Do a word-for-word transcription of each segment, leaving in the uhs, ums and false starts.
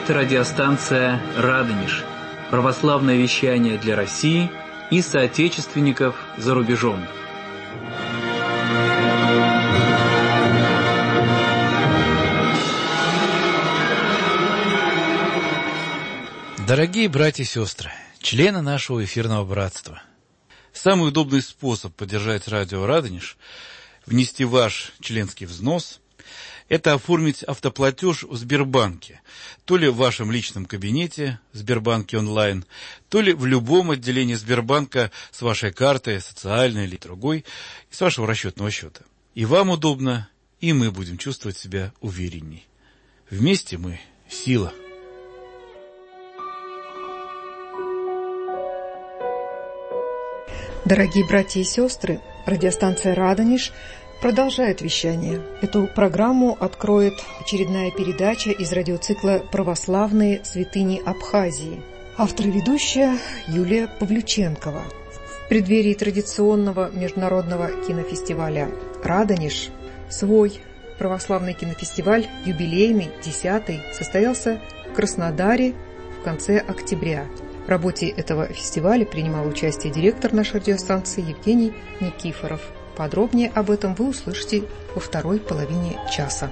Это радиостанция «Радонеж», православное вещание для России и соотечественников за рубежом. Дорогие братья и сестры, члены нашего эфирного братства, самый удобный способ поддержать радио «Радонеж», внести ваш членский взнос, это оформить автоплатеж в Сбербанке, то ли в вашем личном кабинете в Сбербанке онлайн, то ли в любом отделении Сбербанка с вашей картой, социальной или другой, с вашего расчетного счета. И вам удобно, и мы будем чувствовать себя уверенней. Вместе мы – сила. Дорогие братья и сестры, радиостанция «Радонеж» продолжает вещание. Эту программу откроет очередная передача из радиоцикла «Православные святыни Абхазии». Автор и ведущая Юлия Павлюченкова. В преддверии традиционного международного кинофестиваля «Радонеж» свой православный кинофестиваль, юбилейный, десятый, состоялся в Краснодаре в конце октября. В работе этого фестиваля принимал участие директор нашей радиостанции Евгений Никифоров. Подробнее об этом вы услышите во второй половине часа.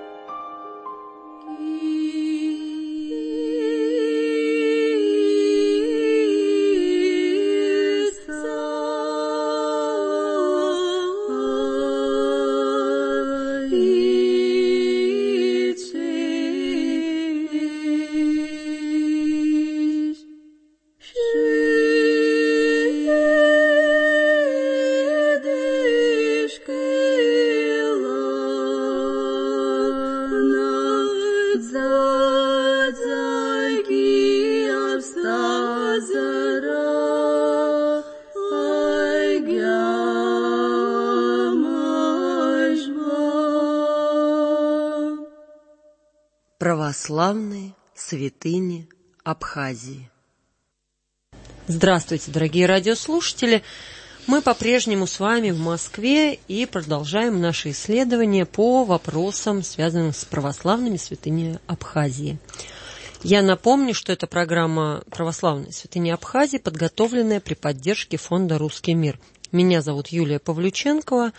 Православные святыни Абхазии. Здравствуйте, дорогие радиослушатели! Мы по-прежнему с вами в Москве и продолжаем наши исследования по вопросам, связанным с православными святынями Абхазии. Я напомню, что это программа «Православные святыни Абхазии», подготовленная при поддержке фонда «Русский мир». Меня зовут Юлия Павлюченкова.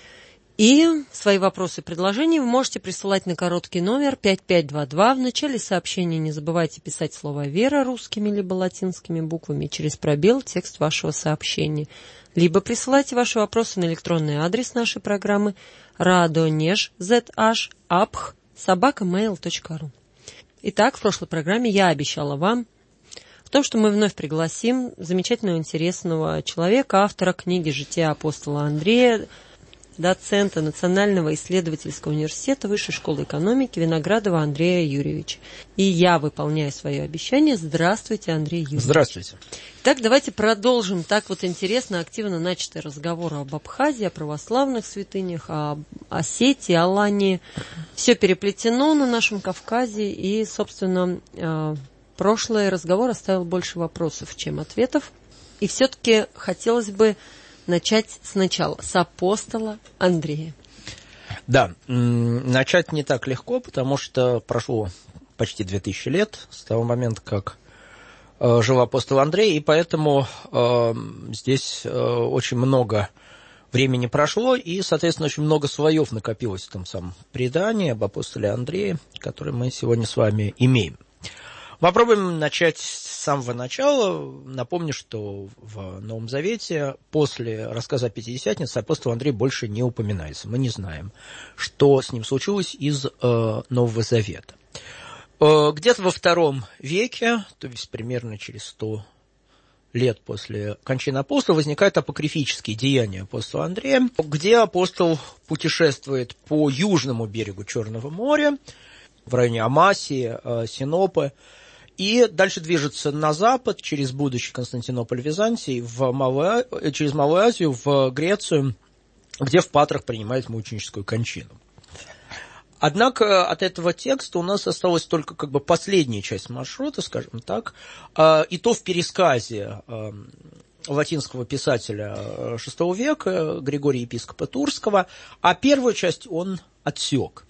И свои вопросы и предложения вы можете присылать на короткий номер пять пять два два. В начале сообщения не забывайте писать слово «Вера» русскими либо латинскими буквами, через пробел текст вашего сообщения. Либо присылайте ваши вопросы на электронный адрес нашей программы радонеж зет аш абх собака мейл точка ру. Итак, в прошлой программе я обещала вам в том, что мы вновь пригласим замечательного, интересного человека, автора книги «Житие апостола Андрея», доцента Национального исследовательского университета Высшей школы экономики Виноградова Андрея Юрьевича. И я выполняю свое обещание. Здравствуйте, Андрей Юрьевич. Здравствуйте. Итак, давайте продолжим так вот интересно, активно начатый разговор об Абхазии, о православных святынях, о Осетии, Алании. Все переплетено на нашем Кавказе, и, собственно, прошлый разговор оставил больше вопросов, чем ответов. И все-таки хотелось бы начать сначала, с апостола Андрея. Да, начать не так легко, потому что прошло почти две тысячи лет с того момента, как э, жил апостол Андрей, и поэтому э, здесь э, очень много времени прошло, и, соответственно, очень много слоев накопилось в том самом предании об апостоле Андрее, которое мы сегодня с вами имеем. Попробуем начать с самого начала. Напомню, что в Новом Завете после рассказа о Пятидесятнице апостол Андрей больше не упоминается. Мы не знаем, что с ним случилось из э, Нового Завета. Э, где-то во втором веке, то есть примерно через сто лет после кончины апостола, возникают апокрифические деяния апостола Андрея, где апостол путешествует по южному берегу Черного моря, в районе Амасии, э, Синопы, и дальше движется на запад, через будущий Константинополь, Византий, в Малую, через Малую Азию, в Грецию, где в Патрах принимает мученическую кончину. Однако от этого текста у нас осталась только как бы последняя часть маршрута, скажем так, и то в пересказе латинского писателя шестого века Григория Епископа Турского, а первую часть он отсек.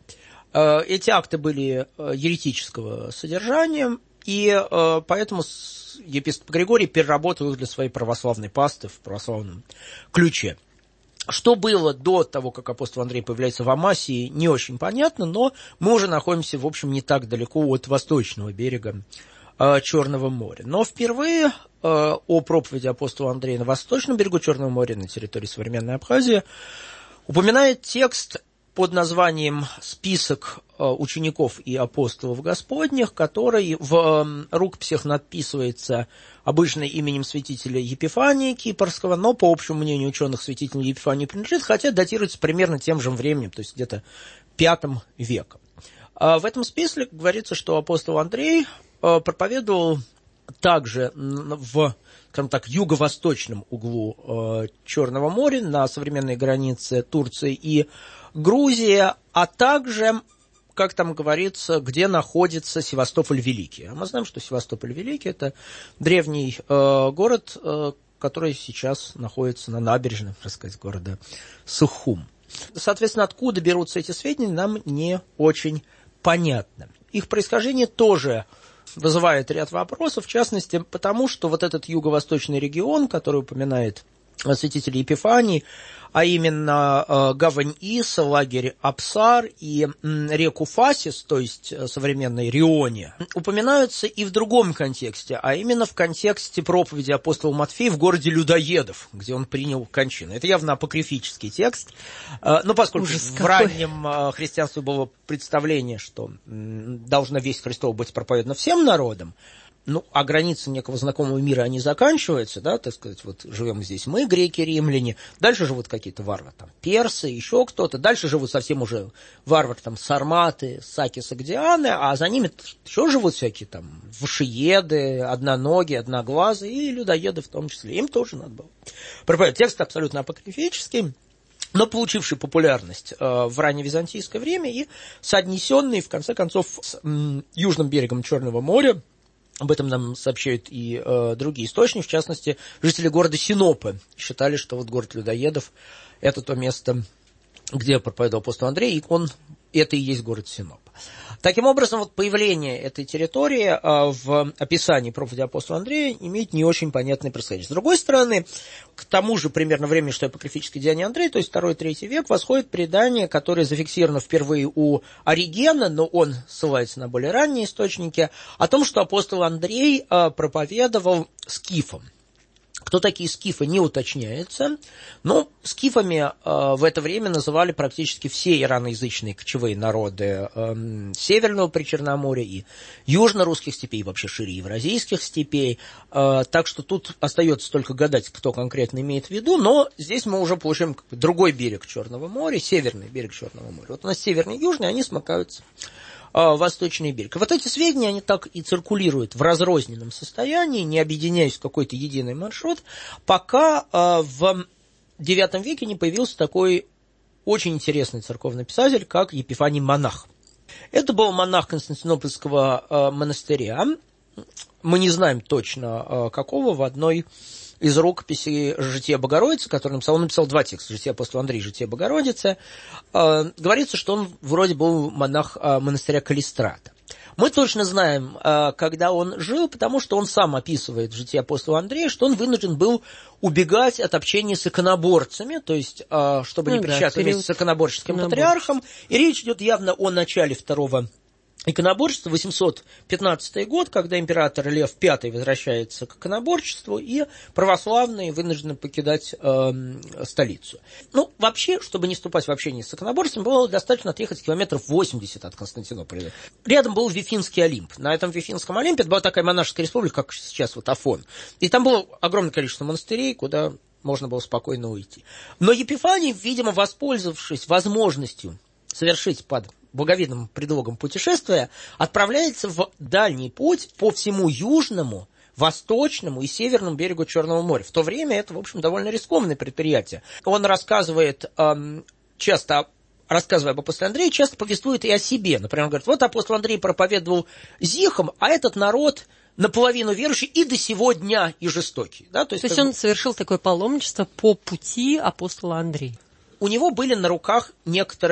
Эти акты были еретического содержания, и поэтому епископ Григорий переработал их для своей православной пасты в православном ключе. Что было до того, как апостол Андрей появляется в Амасии, не очень понятно, но мы уже находимся, в общем, не так далеко от восточного берега э, Черного моря. Но впервые э, о проповеди апостола Андрея на восточном берегу Черного моря, на территории современной Абхазии, упоминает текст под названием «Список учеников и апостолов Господних», который в рукописях надписывается обычно именем святителя Епифания Кипрского, но, по общему мнению ученых, святитель Епифанию принадлежит, хотя датируется примерно тем же временем, то есть где-то пятым веком. В этом списке говорится, что апостол Андрей проповедовал также в, скажем так, юго-восточном углу Черного моря, на современной границе Турции и Грузии, а также, как там говорится, где находится Севастополь Великий. Мы знаем, что Севастополь Великий – это древний э, город, э, который сейчас находится на набережной, так сказать, города Сухум. Соответственно, откуда берутся эти сведения, нам не очень понятно. Их происхождение тоже вызывает ряд вопросов, в частности, потому что вот этот юго-восточный регион, который упоминает святитель Епифаний, а именно э, гавань Иса, лагерь Апсар и м, реку Фасис, то есть современной Рионе, упоминаются и в другом контексте, а именно в контексте проповеди апостола Матфея в городе Людоедов, где он принял кончину. Это явно апокрифический текст, э, но поскольку Ужас в какой. раннем э, христианстве было представление, что м, должна весть Христова быть проповедана всем народам, ну, а границы некого знакомого мира, они заканчиваются, да, так сказать, вот живем здесь мы, греки, римляне, дальше живут какие-то варвары, там, персы, еще кто-то, дальше живут совсем уже варвары, там, сарматы, саки, сагдианы, а за ними еще живут всякие, там, вшиеды, одноногие, одноглазые и людоеды в том числе, им тоже надо было проповедовать. Текст абсолютно апокрифический, но получивший популярность э, в ранневизантийское время и соотнесенный, в конце концов, с м, южным берегом Черного моря. Об этом нам сообщают и э, другие источники, в частности, жители города Синопы считали, что вот город людоедов – это то место, где проповедовал апостол Андрей, и он, это и есть город Синоп. Таким образом, вот появление этой территории э, в описании проповеди апостола Андрея имеет не очень понятное происхождение. С другой стороны, к тому же примерно времени, что апокрифическое деяние Андрея, то есть второй-третий век, восходит предание, которое зафиксировано впервые у Оригена, но он ссылается на более ранние источники, о том, что апостол Андрей э, проповедовал скифам. Кто такие скифы, не уточняется, но скифами э, в это время называли практически все ираноязычные кочевые народы э, Северного Причерноморья и южно-русских степей, и вообще шире евразийских степей, э, так что тут остается только гадать, кто конкретно имеет в виду, но здесь мы уже получаем другой берег Черного моря, северный берег Черного моря. Вот у нас северный и южный, они смыкаются восточный берег. И вот эти сведения, они так и циркулируют в разрозненном состоянии, не объединяясь в какой-то единый маршрут, пока э, в девятом веке не появился такой очень интересный церковный писатель, как Епифаний Монах. Это был монах Константинопольского э, монастыря, мы не знаем точно э, какого, в одной из рукописей «Жития Богородицы», который написал, он написал два текста, «Жития апостола Андрея» и «Жития Богородицы», э, говорится, что он вроде был монах э, монастыря Калистрата. Мы точно знаем, э, когда он жил, потому что он сам описывает в «Житии апостола Андрея», что он вынужден был убегать от общения с иконоборцами, то есть, э, чтобы ну, не причастаться да, с иконоборческим патриархом. И речь идет явно о начале второго иконоборчество, восемьсот пятнадцатый год, когда император Лев Пятый возвращается к иконоборчеству, и православные вынуждены покидать э, столицу. Ну, вообще, чтобы не вступать в общение с иконоборцем, было достаточно отъехать километров восемьдесят от Константинополя. Рядом был Вифинский Олимп. На этом Вифинском Олимпе была такая монашеская республика, как сейчас вот Афон. И там было огромное количество монастырей, куда можно было спокойно уйти. Но Епифаний, видимо, воспользовавшись возможностью совершить под благовидным предлогом путешествия, отправляется в дальний путь по всему южному, восточному и северному берегу Черного моря. В то время это, в общем, довольно рискованное предприятие. Он рассказывает, эм, часто, рассказывая об апостоле Андрее, часто повествует и о себе. Например, он говорит, вот апостол Андрей проповедовал зихам, а этот народ наполовину верующий и до сего дня и жестокий. Да? То есть, То есть как... он совершил такое паломничество по пути апостола Андрея. У него были на руках некоторые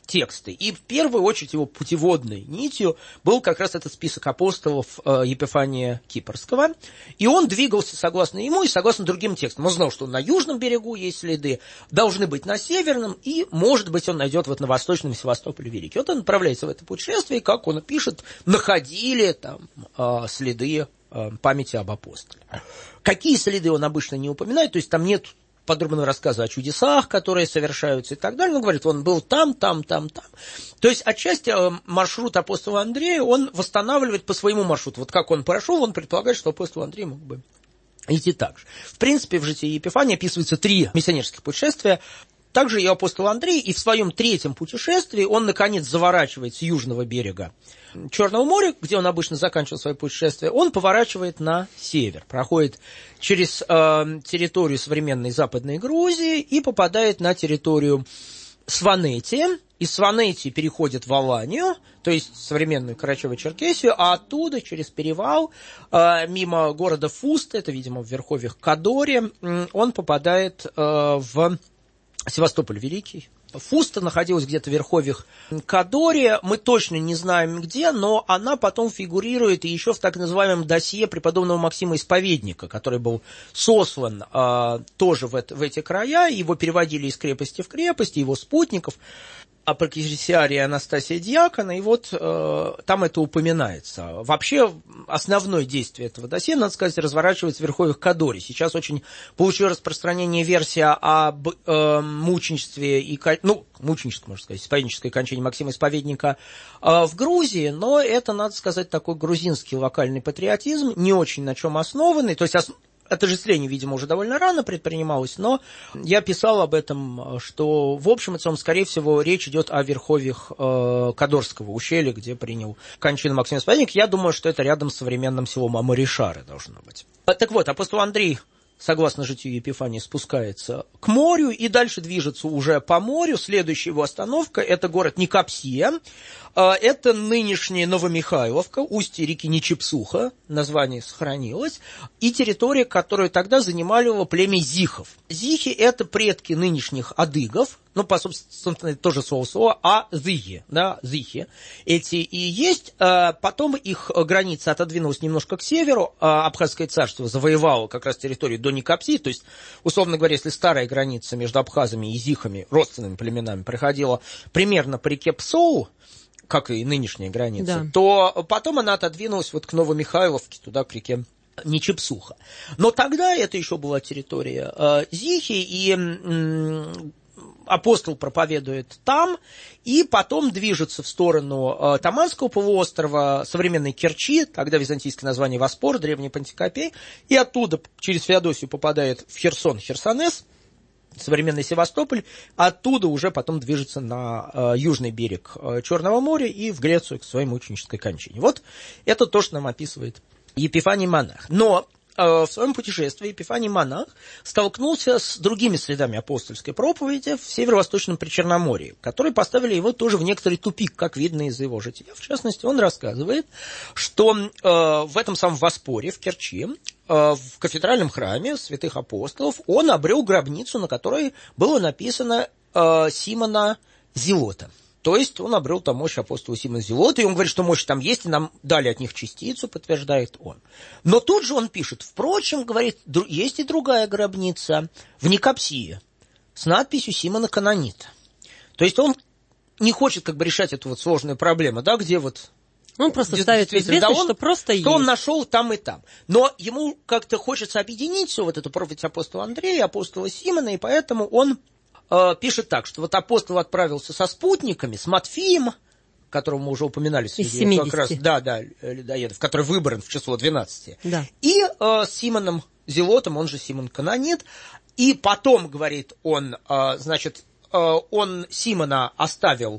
тексты. И в первую очередь его путеводной нитью был как раз этот список апостолов э, Епифания Кипрского. И он двигался согласно ему и согласно другим текстам. Он знал, что на южном берегу есть следы, должны быть на северном, и, может быть, он найдет вот на восточном Севастополе Великий. Вот он отправляется в это путешествие, и, как он пишет, находили там э, следы э, памяти об апостоле. Какие следы он обычно не упоминает, то есть там нет подробного рассказа о чудесах, которые совершаются и так далее. Он говорит, он был там, там, там, там. То есть отчасти маршрут апостола Андрея он восстанавливает по своему маршруту. Вот как он прошел, он предполагает, что апостол Андрей мог бы идти так же. В принципе, в житии Епифания описываются три миссионерских путешествия. Также и апостол Андрей, и в своем третьем путешествии он, наконец, заворачивает с южного берега Черного моря, где он обычно заканчивал свое путешествие, он поворачивает на север, проходит через э, территорию современной Западной Грузии и попадает на территорию Сванетии. Из Сванетии переходит в Аланию, то есть современную Карачево-Черкесию, а оттуда через перевал, э, мимо города Фуста, это, видимо, в верховьях Кадори, э, он попадает э, в Севастополь Великий. Фуста находилась где-то в верховьях Кадори, мы точно не знаем где, но она потом фигурирует и еще в так называемом досье преподобного Максима Исповедника, который был сослан э, тоже в, это, в эти края, его переводили из крепости в крепость, его спутников, Апокрисиария Анастасия Дьякона, и вот э, там это упоминается. Вообще, основное действие этого досье, надо сказать, разворачивается в верховьях Кадори. Сейчас очень получила распространение версия об э, мученичестве и, ну, мученическом, можно сказать, исповедническое кончание Максима Исповедника э, в Грузии, но это, надо сказать, такой грузинский локальный патриотизм, не очень на чем основанный, то есть ос- отождествление, видимо, уже довольно рано предпринималось, но я писал об этом, что, в общем и целом, скорее всего, речь идет о верховьях э, Кадорского ущелья, где принял кончину Максим Исповедник. Я думаю, что это рядом с современным селом Амаришары должно быть. Так вот, апостол Андрей, согласно житию Епифания, спускается к морю и дальше движется уже по морю. Следующая его остановка – это город Никопсия. Это нынешняя Новомихайловка, устье реки Нечепсуха, название сохранилось, и территория, которую тогда занимали племя зихов. Зихи – это предки нынешних адыгов, ну, по собственно, это тоже слово-слово, а зихи, да, зихи. Эти и есть. Потом их граница отодвинулась немножко к северу, Абхазское царство завоевало как раз территорию до Никопсии, то есть, условно говоря, если старая граница между абхазами и зихами, родственными племенами, проходила примерно по реке Псоу, как и нынешняя граница, да, то потом она отодвинулась вот к Новомихайловке, туда, к реке Нечепсуха. Но тогда это еще была территория э, Зихи, и э, апостол проповедует там, и потом движется в сторону э, Таманского полуострова, современной Керчи, тогда византийское название Воспор, древний Пантикопей, и оттуда через Феодосию попадает в Херсон, Херсонес, современный Севастополь, оттуда уже потом движется на э, южный берег э, Черного моря и в Грецию к своей мученической кончине. Вот это то, что нам описывает Епифаний монах. Но э, в своем путешествии Епифаний монах столкнулся с другими следами апостольской проповеди в северо-восточном Причерноморье, которые поставили его тоже в некоторый тупик, как видно из его жития. В частности, он рассказывает, что э, в этом самом Воспоре, в Керчи, в кафедральном храме святых апостолов он обрел гробницу, на которой было написано э, Симона Зелота. То есть он обрел там мощь апостола Симона Зелота, и он говорит, что мощь там есть, и нам дали от них частицу, подтверждает он. Но тут же он пишет, впрочем, говорит, есть и другая гробница в Никопсии с надписью Симона Канонита. То есть он не хочет как бы решать эту вот сложную проблему, да, где вот... Он просто ставит в известность, да, он, что просто есть. Что он нашел там и там. Но ему как-то хочется объединить все вот эту проповедь апостола Андрея, апостола Симона, и поэтому он э, пишет так, что вот апостол отправился со спутниками, с Матфием, которого мы уже упоминали среди как раз, да, да, людоедов, который выбран в число двенадцати, да. И э, с Симоном Зелотом, он же Симон Канонит, и потом, говорит он, э, значит, э, он Симона оставил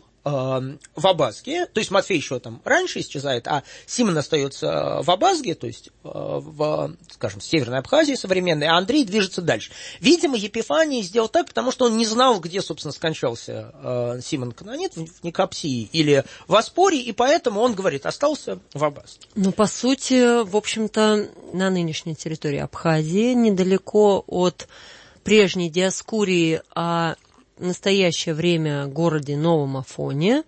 в Абазге, то есть Матфей еще там раньше исчезает, а Симон остается в Абазге, то есть в, скажем, Северной Абхазии современной, а Андрей движется дальше. Видимо, Епифаний сделал так, потому что он не знал, где, собственно, скончался Симон Канонит, в Никопсии или в Воспоре, и поэтому он, говорит, остался в Абазге. Ну, по сути, в общем-то, на нынешней территории Абхазии, недалеко от прежней Диоскурии, а в настоящее время городе Новом Афоне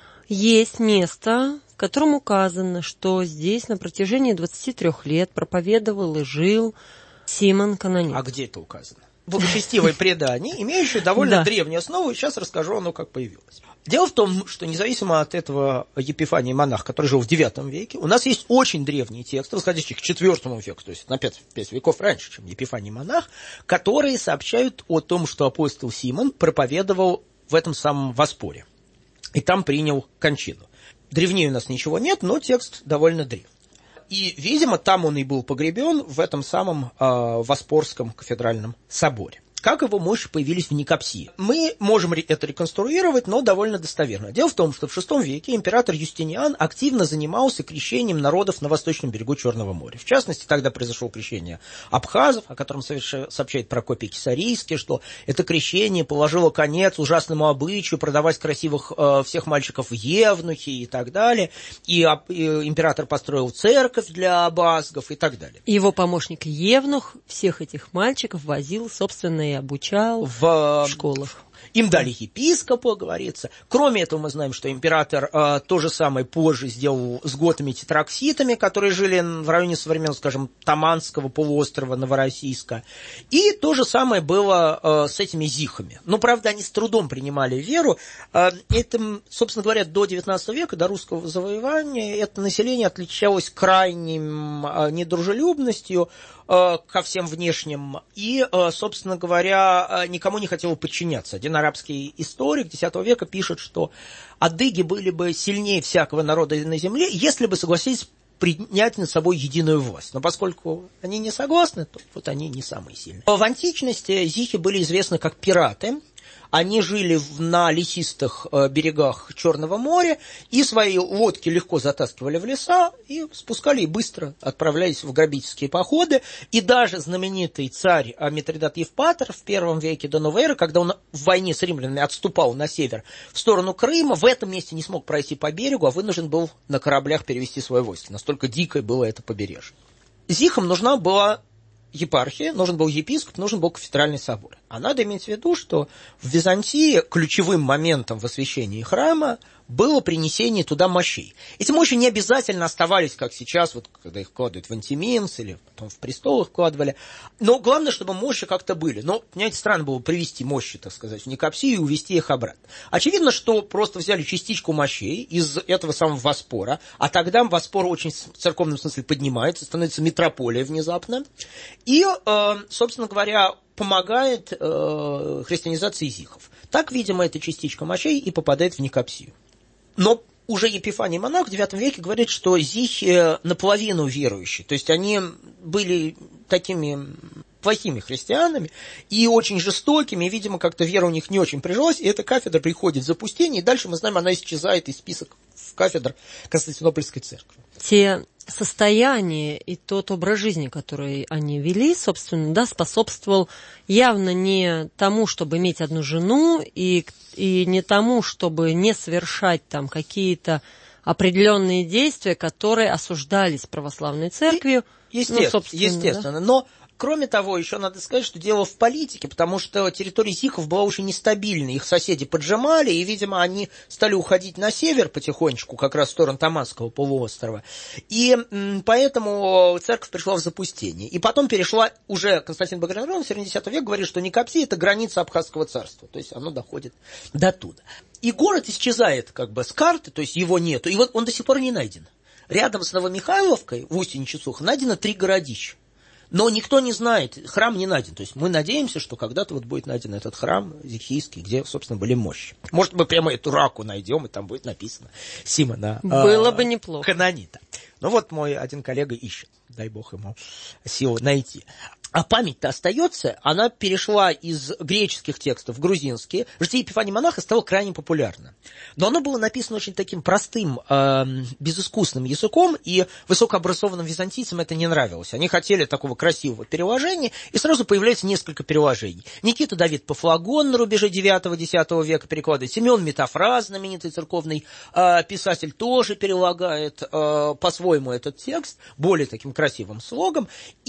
есть место, в котором указано, что здесь на протяжении двадцати трёх лет проповедовал и жил Симон Канонит. А где это указано? Благочестивое предание, имеющее довольно Да. древнюю основу, и сейчас расскажу оно, как появилось. Дело в том, что независимо от этого Епифания монах, который жил в девятом веке, у нас есть очень древние тексты, восходящие к четвёртому веку, то есть на пять, пять веков раньше, чем Епифаний монах, которые сообщают о том, что апостол Симон проповедовал в этом самом Воспоре, и там принял кончину. Древнее у нас ничего нет, но текст довольно древний. И, видимо, там он и был погребен, в этом самом э, Воспорском кафедральном соборе. Как его мощи появились в Никопсии? Мы можем это реконструировать, но довольно достоверно. Дело в том, что в шестом веке император Юстиниан активно занимался крещением народов на восточном берегу Черного моря. В частности, тогда произошло крещение абхазов, о котором сообщает Прокопий Кесарийский, что это крещение положило конец ужасному обычаю продавать красивых э, всех мальчиков в евнухи и так далее. И, и император построил церковь для абазгов и так далее. Его помощник Евнух всех этих мальчиков возил, собственно, и обучал в, в школах. Им дали епископа, говорится. Кроме этого, мы знаем, что император э, то же самое позже сделал с готами-тетракситами, которые жили в районе современного, скажем, Таманского полуострова, Новороссийска. И то же самое было э, с этими зихами. Но, правда, они с трудом принимали веру. Э, это, собственно говоря, до девятнадцатого века, до русского завоевания, это население отличалось крайним э, недружелюбностью э, ко всем внешним. И, э, собственно говоря, э, никому не хотело подчиняться. Один арабский историк десятого века пишет, что адыги были бы сильнее всякого народа на земле, если бы согласились принять над собой единую власть. Но поскольку они не согласны, то вот они не самые сильные. В античности зихи были известны как пираты. Они жили на лесистых берегах Черного моря и свои лодки легко затаскивали в леса и спускали и быстро отправлялись в грабительские походы. И даже знаменитый царь Митридат Евпатор в первом веке до новой эры, когда он в войне с римлянами отступал на север в сторону Крыма, в этом месте не смог пройти по берегу, а вынужден был на кораблях перевести свое войско. Настолько дикое было это побережье. Зихам нужна была епархия, нужен был епископ, нужен был кафедральный собор. А надо иметь в виду, что в Византии ключевым моментом в освящении храма было принесение туда мощей. Эти мощи не обязательно оставались, как сейчас, вот, когда их вкладывают в антиминс или потом в престол их вкладывали. Но главное, чтобы мощи как-то были. Но, понимаете, странно было привести мощи, так сказать, в Никопсию и увезти их обратно. Очевидно, что просто взяли частичку мощей из этого самого Воспора, а тогда Воспор очень в церковном смысле поднимается, становится метрополией внезапно. И, собственно говоря, помогает христианизации зихов. Так, видимо, эта частичка мощей и попадает в Никопсию. Но уже Епифаний монах в девятом веке говорит, что зихи наполовину верующие, то есть они были такими плохими христианами и очень жестокими, и, видимо, как-то вера у них не очень прижилась, и эта кафедра приходит в запустение, и дальше мы знаем, она исчезает из список кафедр Константинопольской церкви. Те состояние и тот образ жизни, который они вели, собственно, да, способствовал явно не тому, чтобы иметь одну жену, и, и не тому, чтобы не совершать там какие-то определенные действия, которые осуждались православной церковью. Естественно, ну, естественно. Да? Но, кроме того, еще надо сказать, что дело в политике, потому что территория зихов была очень нестабильной, их соседи поджимали, и, видимо, они стали уходить на север потихонечку, как раз в сторону Таманского полуострова, и м, поэтому церковь пришла в запустение. И потом перешла, уже Константин Багрянарон в середине десятого века говорит, что Никопсия – это граница Абхазского царства, то есть оно доходит до туда. И город исчезает как бы с карты, то есть его нету, и вот он до сих пор не найден. Рядом с Новомихайловкой, в устье Нечесуха, найдено три городища. Но никто не знает, храм не найден. То есть мы надеемся, что когда-то вот будет найден этот храм зихийский, где, собственно, были мощи. Может, мы прямо эту раку найдем, и там будет написано Симона Было а, бы неплохо. Канонита. Ну вот мой один коллега ищет, дай бог ему силу найти. А память-то остается, она перешла из греческих текстов в грузинские. Житие Епифания монаха стало крайне популярно. Но оно было написано очень таким простым, э, безыскусным языком, и высокообразованным византийцам это не нравилось. Они хотели такого красивого переложения, и сразу появляется несколько переложений. Никита Давид Пафлагон на рубеже девятого-десятого века перекладывает, Симеон Метафраз, знаменитый церковный э, писатель, тоже перелагает э, по-своему этот текст, более таким красивым слогом, и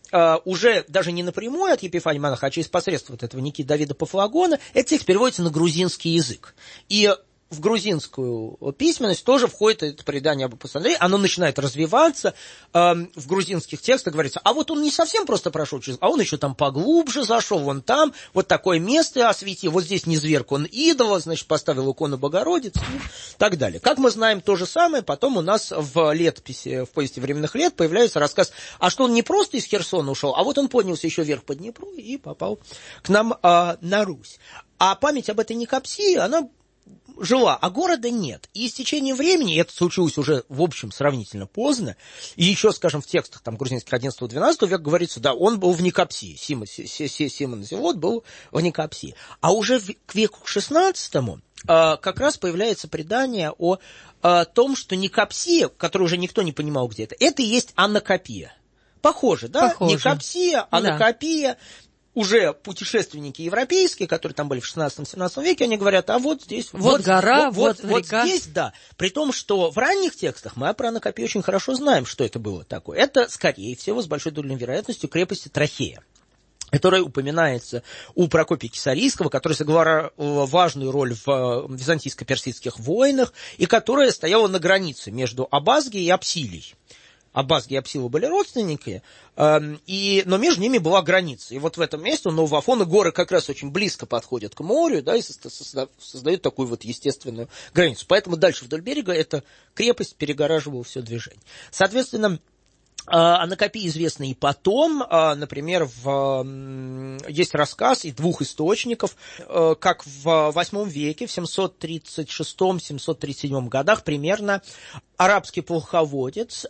уже даже не напрямую от Епифания монаха, а через посредство вот этого Никиты Давида Пафлагона, этот текст переводится на грузинский язык. И в грузинскую письменность тоже входит это предание об апостоле Андрея, оно начинает развиваться, э, в грузинских текстах говорится, а вот он не совсем просто прошел через, а он еще там поглубже зашел, вон там, вот такое место осветил, вот здесь низверг он идола, значит, поставил икону Богородицы и так далее. Как мы знаем, то же самое, потом у нас в летописи, в повести временных лет появляется рассказ, а что он не просто из Херсона ушел, а вот он поднялся еще вверх по Днепру и попал к нам э, на Русь. А память об этой Никопсии, она жила, а города нет. И с течением времени, это случилось уже, в общем, сравнительно поздно, и еще, скажем, в текстах там, грузинских одиннадцатого-двенадцатого века говорится, да, он был в Никопсии, Симон, Симон Зелот был в Никопсии. А уже к веку шестнадцатому э, как раз появляется предание о э, том, что Никопсия, которую уже никто не понимал, где это, это и есть Анакопия. Похоже, да? Похоже. Никопсия, Анакопия. Да. Уже путешественники европейские, которые там были в шестнадцатом-семнадцатом веке, они говорят, а вот здесь... Вот, вот гора, вот, вот, вот река. Вот здесь, да. При том, что в ранних текстах мы про Анакопию очень хорошо знаем, что это было такое. Это, скорее всего, с большой долей вероятностью крепости Трахея, которая упоминается у Прокопия Кесарийского, который сыграл важную роль в византийско-персидских войнах, и которая стояла на границе между Абазгией и Апсилией. Абазги и Апсила были родственники, э, и, но между ними была граница. И вот в этом месте у Нового Афона горы как раз очень близко подходят к морю, да, и создают такую вот естественную границу. Поэтому дальше вдоль берега эта крепость перегораживала все движение. Соответственно, о Анакопии известно и потом, например, в, есть рассказ из двух источников, как в восьмом веке, в семьсот тридцать шестом — семьсот тридцать седьмом годах примерно, арабский полководец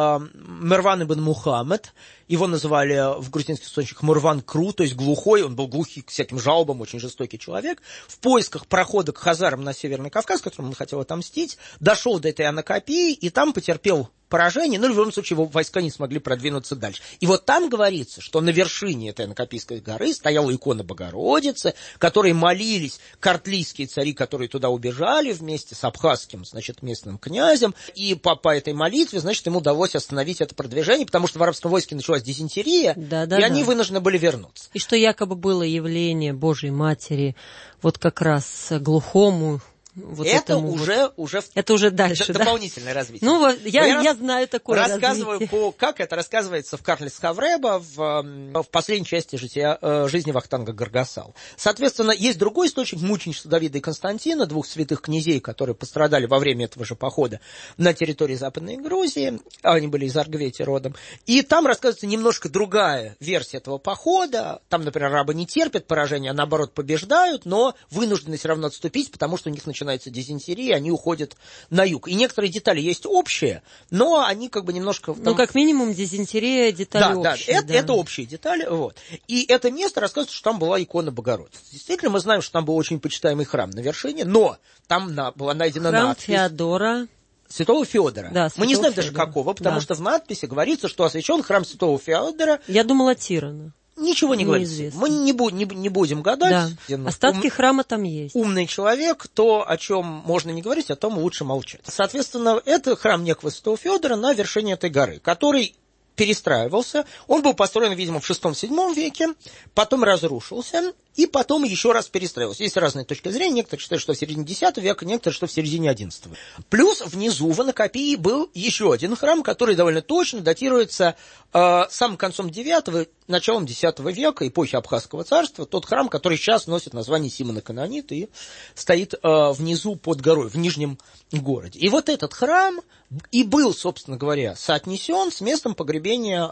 Мерван ибн Мухаммед, его называли в грузинских источниках Мурван Кру, то есть глухой, он был глухий к всяким жалобам, очень жестокий человек, в поисках прохода к хазарам на Северный Кавказ, которым он хотел отомстить, дошел до этой Анакопии и там потерпел поражение, но в любом случае его войска не смогли продвинуться дальше. И вот там говорится, что на вершине этой Анакопийской горы стояла икона Богородицы, которой молились картлийские цари, которые туда убежали вместе с абхазским, значит, местным князем, и по, по этой молитве, значит, ему удалось остановить это продвижение, потому что в арабском войске началась дизентерия, да, да, и да. они вынуждены были вернуться. И что якобы было явление Божьей Матери вот как раз глухому. Вот это уже, вот. уже это уже дальше, д- да? дополнительное развитие. Ну, я, я, я знаю такое рассказываю, развитие. По, как это рассказывается в Карлис Хавреба в, в последней части жития, жизни Вахтанга Гаргасала. Соответственно, есть другой источник мученичества Давида и Константина, двух святых князей, которые пострадали во время этого же похода на территории Западной Грузии. Они были из Аргвети родом. И там рассказывается немножко другая версия этого похода. Там, например, арабы не терпят поражения, а наоборот побеждают, но вынуждены все равно отступить, потому что у них начинается дизентерия, они уходят на юг. И некоторые детали есть общие, но они как бы немножко... Там... Ну, как минимум, дизентерия, детали да, общие. Да, это, да, это общие детали. Вот. И это место рассказывает, что там была икона Богородицы. Действительно, мы знаем, что там был очень почитаемый храм на вершине, но там на, была найдена храм надпись... Феодора. Святого Феодора. Да, мы не знаем Феодора. даже какого, потому да. что в надписи говорится, что освящен храм Святого Феодора. Я думала, Тирана. Ничего не говорится. Мы не, бу- не, не будем гадать. Да. Остатки Ум... храма там есть. Умный человек, то, о чем можно не говорить, о том лучше молчать. Соответственно, это храм некого Святого Феодора на вершине этой горы, который перестраивался. Он был построен, видимо, в шестом-седьмом веке, потом разрушился, и потом еще раз перестраивался. Есть разные точки зрения. Некоторые считают, что в середине десятого века, некоторые, что в середине одиннадцатого. Плюс внизу в Анакопии был еще один храм, который довольно точно датируется э, самым концом девятого, началом десятого века, эпохи Абхазского царства. Тот храм, который сейчас носит название Симона Канонита и стоит э, внизу под горой, в Нижнем городе. И вот этот храм и был, собственно говоря, соотнесен с местом погребения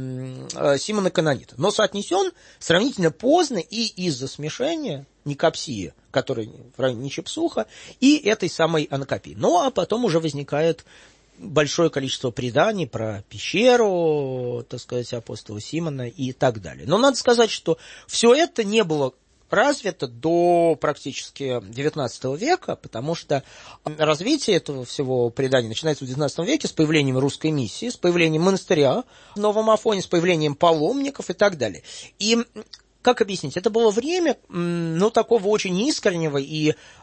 э, э, Симона Канонита. Но соотнесен сравнительно поздно и из-за смешения Никопсии, которая в районе Ничепсуха, и этой самой Анакопии. Ну, а потом уже возникает большое количество преданий про пещеру, так сказать, апостола Симона и так далее. Но надо сказать, что все это не было развито до практически девятнадцатого века, потому что развитие этого всего предания начинается в девятнадцатом веке с появлением русской миссии, с появлением монастыря в Новом Афоне, с появлением паломников и так далее. И как объяснить? Это было время, ну, такого очень искреннего и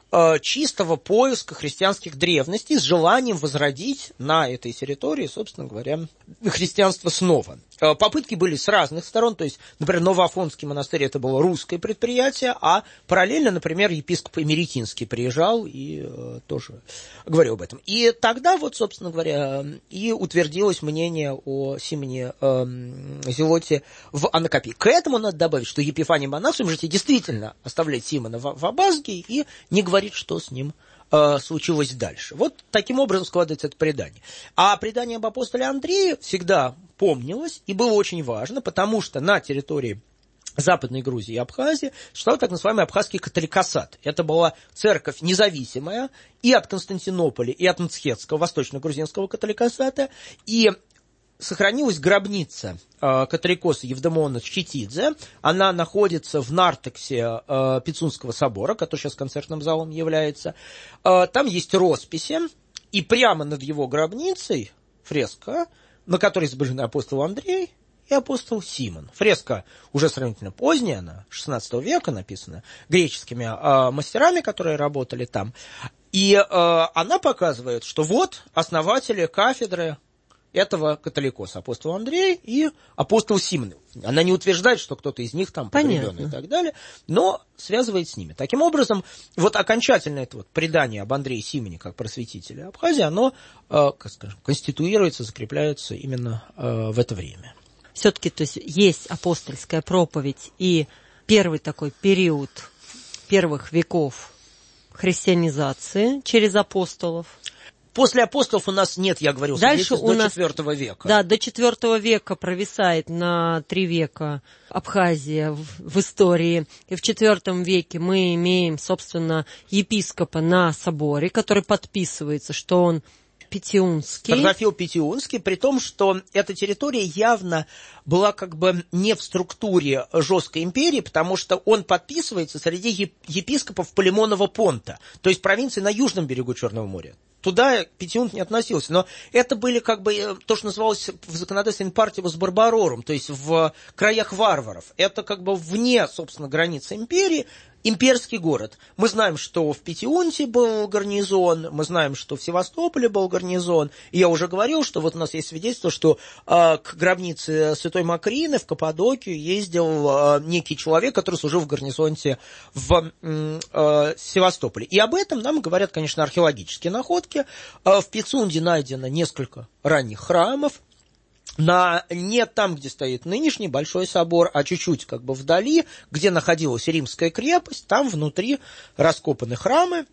чистого поиска христианских древностей с желанием возродить на этой территории, собственно говоря, христианство снова. Попытки были с разных сторон, то есть, например, Новоафонский монастырь это было русское предприятие, а параллельно, например, епископ Эмеретинский приезжал и э, тоже говорил об этом. И тогда вот, собственно говоря, и утвердилось мнение о Симоне э, Зелоте в Анакапии. К этому надо добавить, что Епифаний Монах можете действительно оставлять Симона в, в Абазге и не говорить, что с ним э, случилось дальше. Вот таким образом складывается это предание. А предание об апостоле Андрее всегда помнилось и было очень важно, потому что на территории Западной Грузии и Абхазии существовал так называемый абхазский католикосат. Это была церковь независимая и от Константинополя, и от Мцхетского, восточно-грузинского католикосата, и сохранилась гробница э, католикоса Евдемона Чхетидзе. Она находится в нартексе э, Пицунского собора, который сейчас концертным залом является. Э, там есть росписи, и прямо над его гробницей фреска, на которой изображены апостол Андрей и апостол Симон. Фреска уже сравнительно поздняя, она шестнадцатого века написана греческими э, мастерами, которые работали там. И э, она показывает, что вот основатели кафедры этого католикоса, апостол Андрей и апостол Симон. Она не утверждает, что кто-то из них там погребен и так далее, но связывает с ними. Таким образом, вот окончательно это вот предание об Андрее Симоне как просветителе Абхазии, оно, э, как скажем, конституируется, закрепляется именно э, в это время. Все-таки, то есть, есть апостольская проповедь и первый такой период первых веков христианизации через апостолов. После апостолов у нас нет, я говорил, дальше у до нас, четвертого века. Да, до четвертого века провисает на три века Абхазия в, в истории. И в четвертом веке мы имеем, собственно, епископа на соборе, который подписывается, что он Петиунский. Стратофил Петиунский, при том, что эта территория явно была как бы не в структуре жесткой империи, потому что он подписывается среди епископов Полимонова Понта, то есть провинции на южном берегу Черного моря. Туда Петиунт не относился, но это были как бы то, что называлось в законодательстве партибус барбарорум, то есть в краях варваров. Это как бы вне, собственно, границы империи, имперский город. Мы знаем, что в Петиунте был гарнизон, мы знаем, что в Севастополе был гарнизон, и я уже говорил, что вот у нас есть свидетельство, что э, к гробнице Святой Макрины в Каппадокию ездил э, некий человек, который служил в гарнизоне в э, Севастополе. И об этом нам говорят, конечно, археологические находки. Э, в Пицунде найдено несколько ранних храмов. На, не там, где стоит нынешний Большой собор, а чуть-чуть как бы вдали, где находилась Римская крепость, там внутри раскопаны храмы,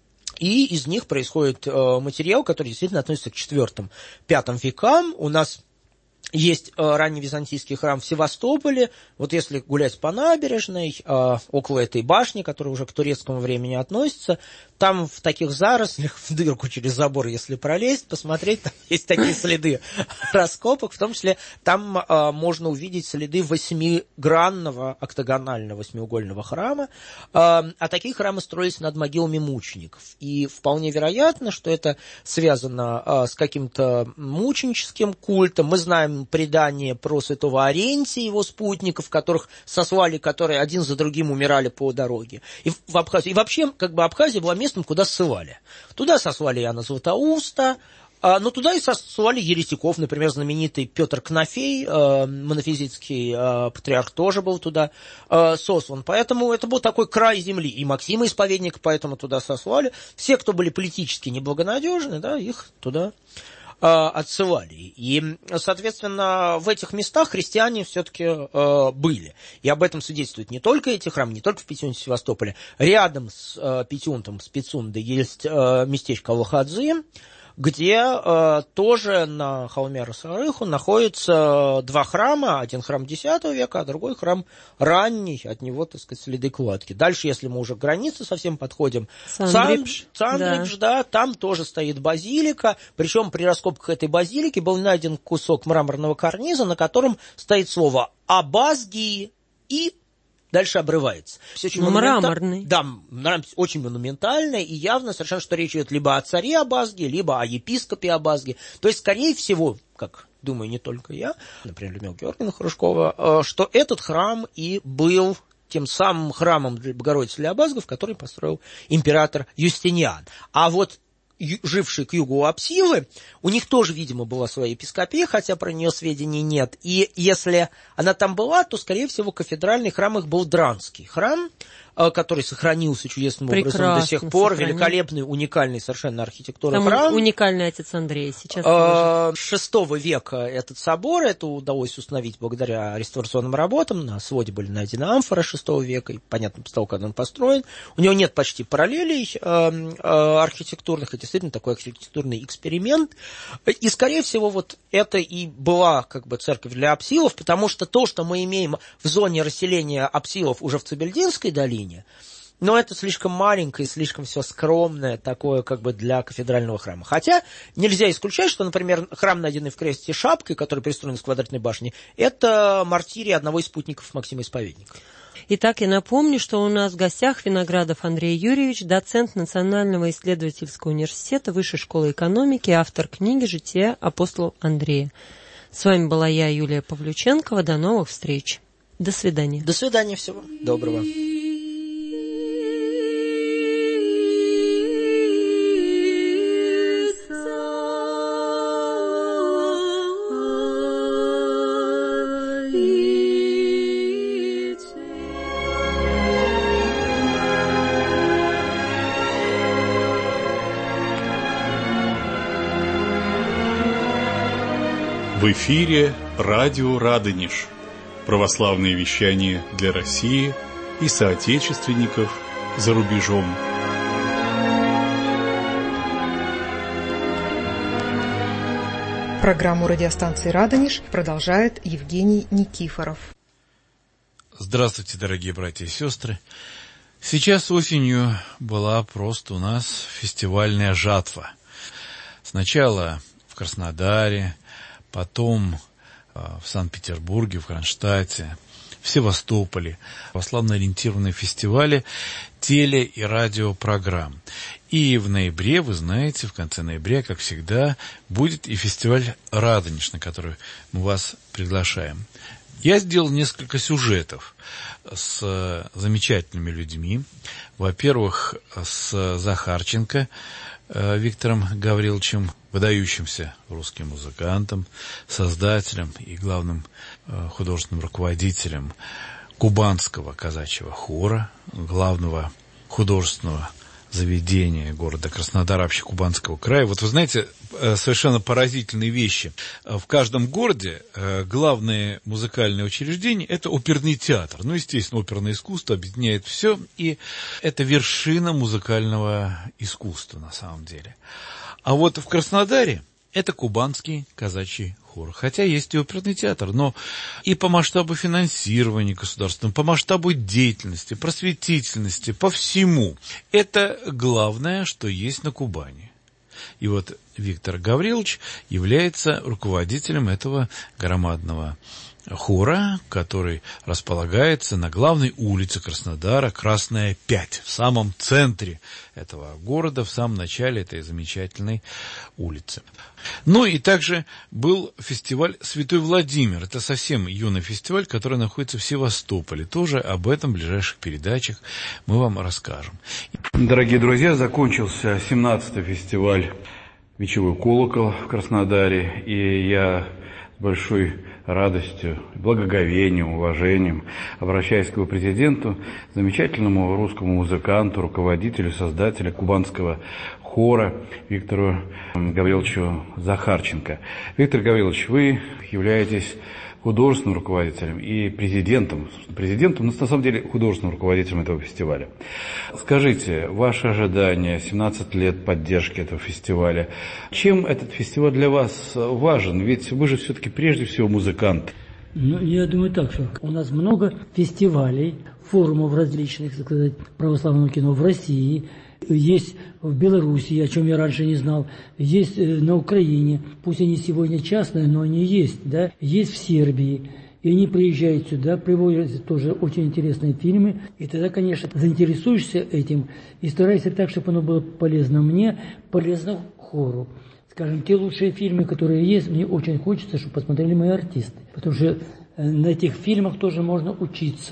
и из них происходит э, материал, который действительно относится к четвёртому-пятому векам. У нас есть э, ранневизантийский храм в Севастополе. Вот если гулять по набережной, э, около этой башни, которая уже к турецкому времени относится, там в таких зарослях, в дырку через забор, если пролезть, посмотреть, там есть такие следы раскопок, в том числе там э, можно увидеть следы восьмигранного октагонального восьмиугольного храма, э, а такие храмы строились над могилами мучеников. И вполне вероятно, что это связано э, с каким-то мученическим культом. Мы знаем предание про святого Арентия и его спутников, которых сослали, которые один за другим умирали по дороге. И в Абхазии. И вообще, как бы Абхазия была местом, куда ссылали. Туда сослали Иоанна Златоуста, но туда и сослали еретиков, например, знаменитый Петр Кнафей, монофизитский патриарх, тоже был туда сослан. Поэтому это был такой край земли. И Максима Исповедника поэтому туда сослали. Все, кто были политически неблагонадежны, да, их туда отсылали. И, соответственно, в этих местах христиане все-таки э, были. И об этом свидетельствуют не только эти храмы, не только в Петиунте, Севастополе. Рядом с э, Петиунтом, с Пицундой есть э, местечко Лохадзи, где э, тоже на холме Росарыху находятся два храма. Один храм десятого века, а другой храм ранний, от него, так сказать, следы кладки. Дальше, если мы уже к границе совсем подходим, Цандридж, Цандридж, да. да, там тоже стоит базилика, причем при раскопках этой базилики был найден кусок мраморного карниза, на котором стоит слово «Абазгии» и дальше обрывается. Очень Но монумента... мраморный. Да, очень монументальный, и явно совершенно, что речь идет либо о царе Абазге, либо о епископе Абазге. То есть, скорее всего, как думаю, не только я, например, Людмила Георгиевна Хрушкова, что этот храм и был тем самым храмом Богородицы Леобазгов, который построил император Юстиниан. А вот жившие к югу Апсилы, у них тоже, видимо, была своя епископия, хотя про нее сведений нет. И если она там была, то, скорее всего, кафедральный храм их был Дранский храм, который сохранился чудесным Прекрасно образом до сих пор. сохранил. Великолепный, уникальный совершенно архитектурный Там храм. уникальный отец Андрей сейчас. С шестого века этот собор, это удалось установить благодаря реставрационным работам. На своде были найдены амфоры шестого века, и понятно, после того, когда он построен. У него нет почти параллелей э, э, архитектурных, это действительно такой архитектурный эксперимент. И, скорее всего, вот это и была как бы церковь для апсилов, потому что то, что мы имеем в зоне расселения апсилов уже в Цибельдинской долине, но это слишком маленькое и слишком все скромное, такое как бы для кафедрального храма. Хотя нельзя исключать, что, например, храм, найденный в кресте шапкой, который пристроен из квадратной башни, это мартирия одного из спутников Максима Исповедника. Итак, я напомню, что у нас в гостях Виноградов Андрей Юрьевич, доцент Национального исследовательского университета Высшей школы экономики, автор книги «Житие апостола Андрея». С вами была я, Юлия Павлюченкова. До новых встреч. До свидания. До свидания, всего доброго. В эфире радио Радонеж. Православные вещания для России и соотечественников за рубежом. Программу радиостанции «Радонеж» продолжает Евгений Никифоров. Здравствуйте, дорогие братья и сестры. Сейчас осенью была просто у нас фестивальная жатва. Сначала в Краснодаре, потом в Санкт-Петербурге, в Кронштадте, в Севастополе, православно-ориентированные фестивали теле- и радиопрограмм. И в ноябре, вы знаете, в конце ноября, как всегда, будет и фестиваль «Радонеж», на который мы вас приглашаем. Я сделал несколько сюжетов с замечательными людьми. Во-первых, с Захарченко Виктором Гавриловичем, выдающимся русским музыкантом, создателем и главным художественным руководителем Кубанского казачьего хора, главного художественного заведения города Краснодара, Общекубанского края. Вот вы знаете, совершенно поразительные вещи. В каждом городе главное музыкальное учреждение – это оперный театр. Ну, естественно, оперное искусство объединяет все, и это вершина музыкального искусства на самом деле. А вот в Краснодаре это Кубанский казачий хор. Хотя есть и оперный театр, но и по масштабу финансирования государственного, по масштабу деятельности, просветительности, по всему. Это главное, что есть на Кубани. И вот Виктор Гаврилович является руководителем этого громадного хора, который располагается на главной улице Краснодара, Красная пять, в самом центре этого города, в самом начале этой замечательной улицы. Ну и также был фестиваль «Святой Владимир». Это совсем юный фестиваль, который находится в Севастополе. Тоже об этом в ближайших передачах мы вам расскажем. Дорогие друзья, закончился семнадцатый фестиваль «Бичевой колокол» в Краснодаре, и я с большой радостью, благоговением, уважением обращаясь к его президенту, замечательному русскому музыканту, руководителю, создателю кубанского хора Виктору Гавриловичу Захарченко. Виктор Гаврилович, вы являетесь художественным руководителем и президентом, президентом, но на самом деле художественным руководителем этого фестиваля. Скажите, ваши ожидания, семнадцать лет поддержки этого фестиваля, чем этот фестиваль для вас важен? Ведь вы же все-таки прежде всего музыкант. Ну, я думаю так, что у нас много фестивалей, форумов различных, так сказать, православного кино в России, есть в Белоруссии, о чем я раньше не знал, есть на Украине, пусть они сегодня частные, но они есть, да, есть в Сербии. И они приезжают сюда, приводят тоже очень интересные фильмы, и тогда, конечно, заинтересуешься этим и стараешься так, чтобы оно было полезно мне, полезно хору. Скажем, те лучшие фильмы, которые есть, мне очень хочется, чтобы посмотрели мои артисты, потому что на этих фильмах тоже можно учиться.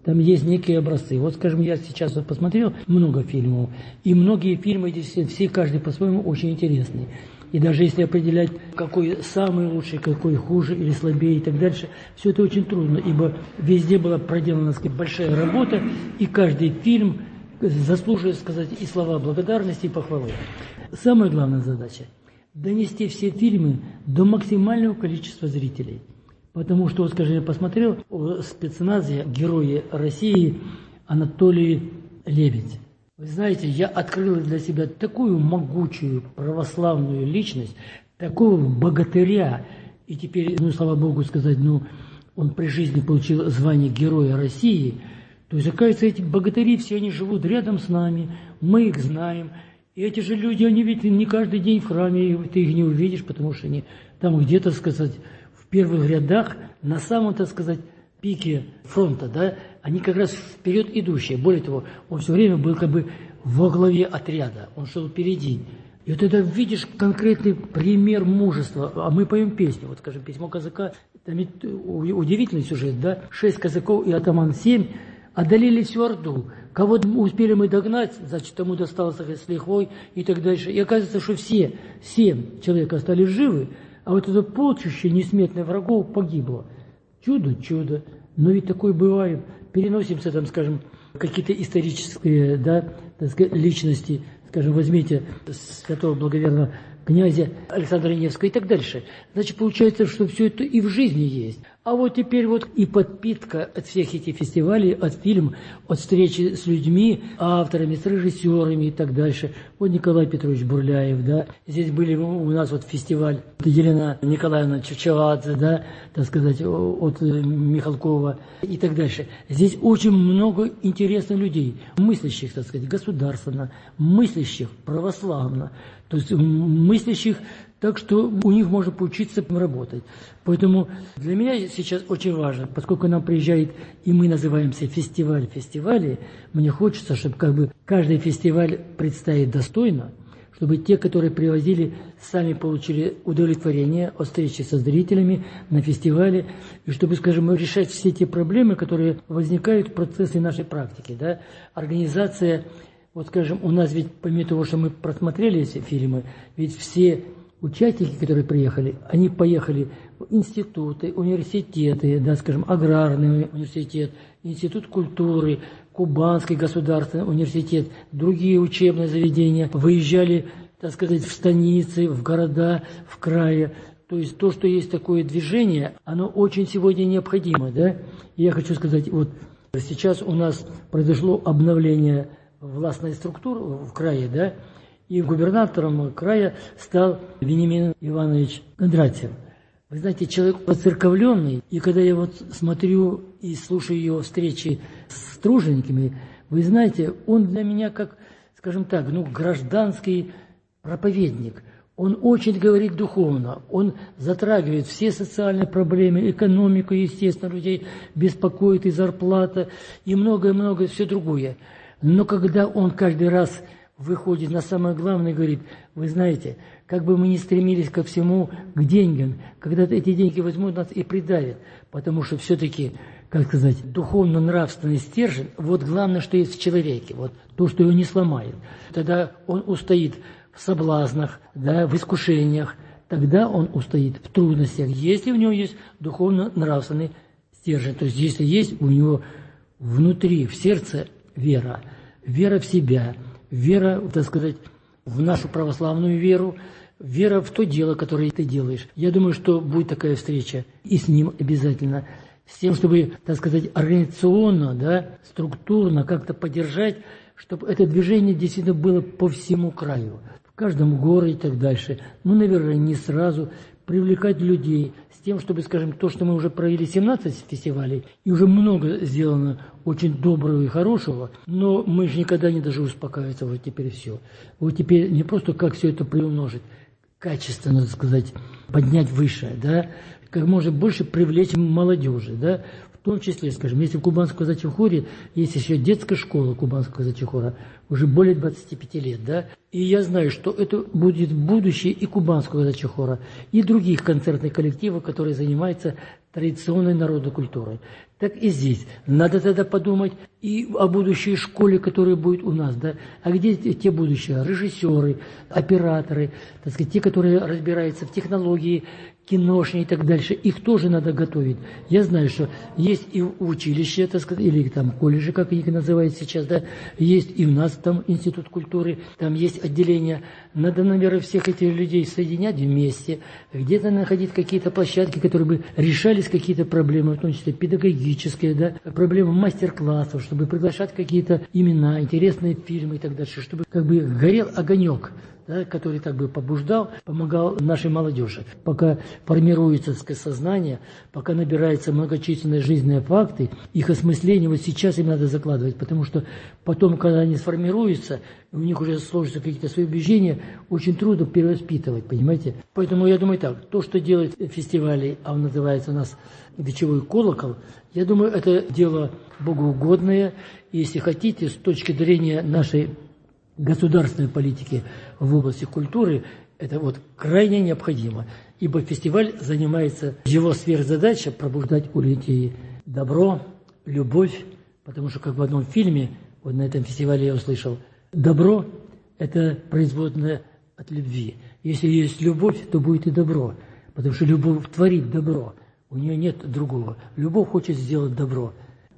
Там есть некие образцы. Вот, скажем, я сейчас вот посмотрел много фильмов, и многие фильмы, действительно, все, каждый по-своему, очень интересный. И даже если определять, какой самый лучший, какой хуже или слабее и так дальше, все это очень трудно, ибо везде была проделана, сказать, большая работа, и каждый фильм заслуживает, сказать, и слова благодарности, и похвалы. Самая главная задача – донести все фильмы до максимального количества зрителей. Потому что, вот, скажем, я посмотрел о спецназе «Герои России» Анатолий Лебедь. Вы знаете, я открыл для себя такую могучую православную личность, такого богатыря. И теперь, ну, слава Богу сказать, ну, он при жизни получил звание Героя России. То есть, оказывается, эти богатыри, все они живут рядом с нами, мы их знаем. И эти же люди, они ведь не каждый день в храме, ты их не увидишь, потому что они там где-то, сказать, в первых рядах, на самом, так сказать, пике фронта, да, они как раз вперед идущие. Более того, он все время был как бы во главе отряда, он шел впереди. И вот тогда видишь конкретный пример мужества. А мы поем песню, вот, скажем, «Письмо казака», там удивительный сюжет, да, шесть казаков и атаман семь одолели всю Орду. Кого успели мы догнать, значит, тому досталось с лихвой и так дальше. И оказывается, что все семь человек остались живы, а вот это полчище несметных врагов погибло. Чудо, чудо. Но ведь такое бывает. Переносимся, там, скажем, какие-то исторические, да, так сказать, личности. Скажем, возьмите святого благоверного князя Александра Невского и так дальше. Значит, получается, что все это и в жизни есть. А вот теперь вот и подпитка от всех этих фестивалей, от фильмов, от встречи с людьми, авторами, с режиссерами и так дальше. Вот Николай Петрович Бурляев, да. Здесь были у нас вот фестиваль Елена Николаевна Чевчевадзе, да, так сказать, от Михалкова и так дальше. Здесь очень много интересных людей, мыслящих, так сказать, государственно, мыслящих православно, то есть мыслящих так, что у них можно поучиться работать. Поэтому для меня сейчас очень важно, поскольку нам приезжает, и мы называемся фестиваль фестивалей, мне хочется, чтобы как бы каждый фестиваль представить достойно, чтобы те, которые привозили, сами получили удовлетворение от встречи со зрителями на фестивале, и чтобы, скажем, решать все те проблемы, которые возникают в процессе нашей практики. Да? Организация, вот скажем, у нас ведь, помимо того, что мы просмотрели эти фильмы, ведь все участники, которые приехали, они поехали в институты, университеты, да, скажем, аграрный университет, институт культуры, Кубанский государственный университет, другие учебные заведения, выезжали, так сказать, в станицы, в города, в края. То есть то, что есть такое движение, оно очень сегодня необходимо, да. И я хочу сказать, вот сейчас у нас произошло обновление властной структуры в крае, да, и губернатором края стал Вениамин Иванович Кондратьев. Вы знаете, человек воцерковленный, и когда я вот смотрю и слушаю его встречи с тружениками, вы знаете, он для меня как, скажем так, ну, гражданский проповедник. Он очень говорит духовно, он затрагивает все социальные проблемы, экономику, естественно, людей беспокоит и зарплата, и многое-многое, все другое. Но когда он каждый раз выходит на самое главное и говорит, вы знаете, как бы мы ни стремились ко всему, к деньгам, когда эти деньги возьмут нас и придавят, потому что все-таки, как сказать, духовно-нравственный стержень, вот главное, что есть в человеке, вот то, что его не сломает. Тогда он устоит в соблазнах, да, в искушениях, тогда он устоит в трудностях, если у него есть духовно-нравственный стержень, то есть если есть у него внутри, в сердце вера, вера в себя, вера, так сказать, в нашу православную веру, вера в то дело, которое ты делаешь. Я думаю, что будет такая встреча и с ним обязательно, с тем, чтобы, так сказать, организационно, да, структурно как-то поддержать, чтобы это движение действительно было по всему краю, в каждом городе и так дальше. Ну, наверное, не сразу привлекать людей с тем, чтобы, скажем, то, что мы уже провели семнадцать фестивалей, и уже много сделано очень доброго и хорошего, но мы же никогда не должны успокаиваться, вот теперь все. Вот теперь не просто как все это приумножить, качественно, так сказать, поднять выше, да, как можно больше привлечь молодежи, да, в том числе, скажем, если в Кубанском казачьем хоре есть еще детская школа Кубанского казачьего хора, уже более двадцати пяти лет, да, и я знаю, что это будет будущее и Кубанского казачьего хора, и других концертных коллективов, которые занимаются традиционной народной культурой. Так и здесь. Надо тогда подумать и о будущей школе, которая будет у нас. Да? А где те будущие? Режиссеры, операторы, так сказать, те, которые разбираются в технологии, киношные и так дальше. Их тоже надо готовить. Я знаю, что есть и в училище, так сказать, или там колледжи, как их называют сейчас, да, есть и у нас там институт культуры, там есть отделение. Надо, наверное, всех этих людей соединять вместе, где-то находить какие-то площадки, которые бы решались какие-то проблемы, в том числе педагогические, да, проблемы мастер-классов, чтобы приглашать какие-то имена, интересные фильмы и так дальше, чтобы как бы горел огонек, да, который так бы побуждал, помогал нашей молодежи. Пока формируется, так сказать, сознание, пока набираются многочисленные жизненные факты, их осмысление вот сейчас им надо закладывать, потому что потом, когда они сформируются, у них уже сложатся какие-то свои убеждения, очень трудно перевоспитывать, понимаете? Поэтому я думаю так, то, что делает фестивали, а он называется у нас «Бичевой колокол», я думаю, это дело богоугодное, и если хотите, с точки зрения нашей государственной политики в области культуры, это вот крайне необходимо, ибо фестиваль занимается, его сверхзадача пробуждать у людей добро, любовь, потому что как в одном фильме, вот на этом фестивале я услышал, добро – это производное от любви. Если есть любовь, то будет и добро, потому что любовь творит добро, у нее нет другого. Любовь хочет сделать добро.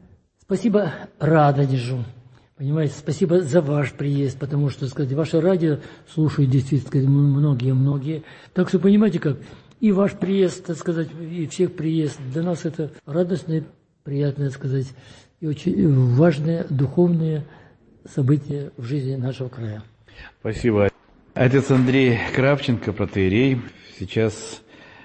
Спасибо Радонежу. Понимаете, спасибо за ваш приезд, потому что, сказать, ваше радио слушают действительно многие-многие. Так что, понимаете как, и ваш приезд, так сказать, и всех приезд, для нас это радостное, приятное, так сказать, и очень важное духовное событие в жизни нашего края. Спасибо. Отец Андрей Кравченко, протоиерей, сейчас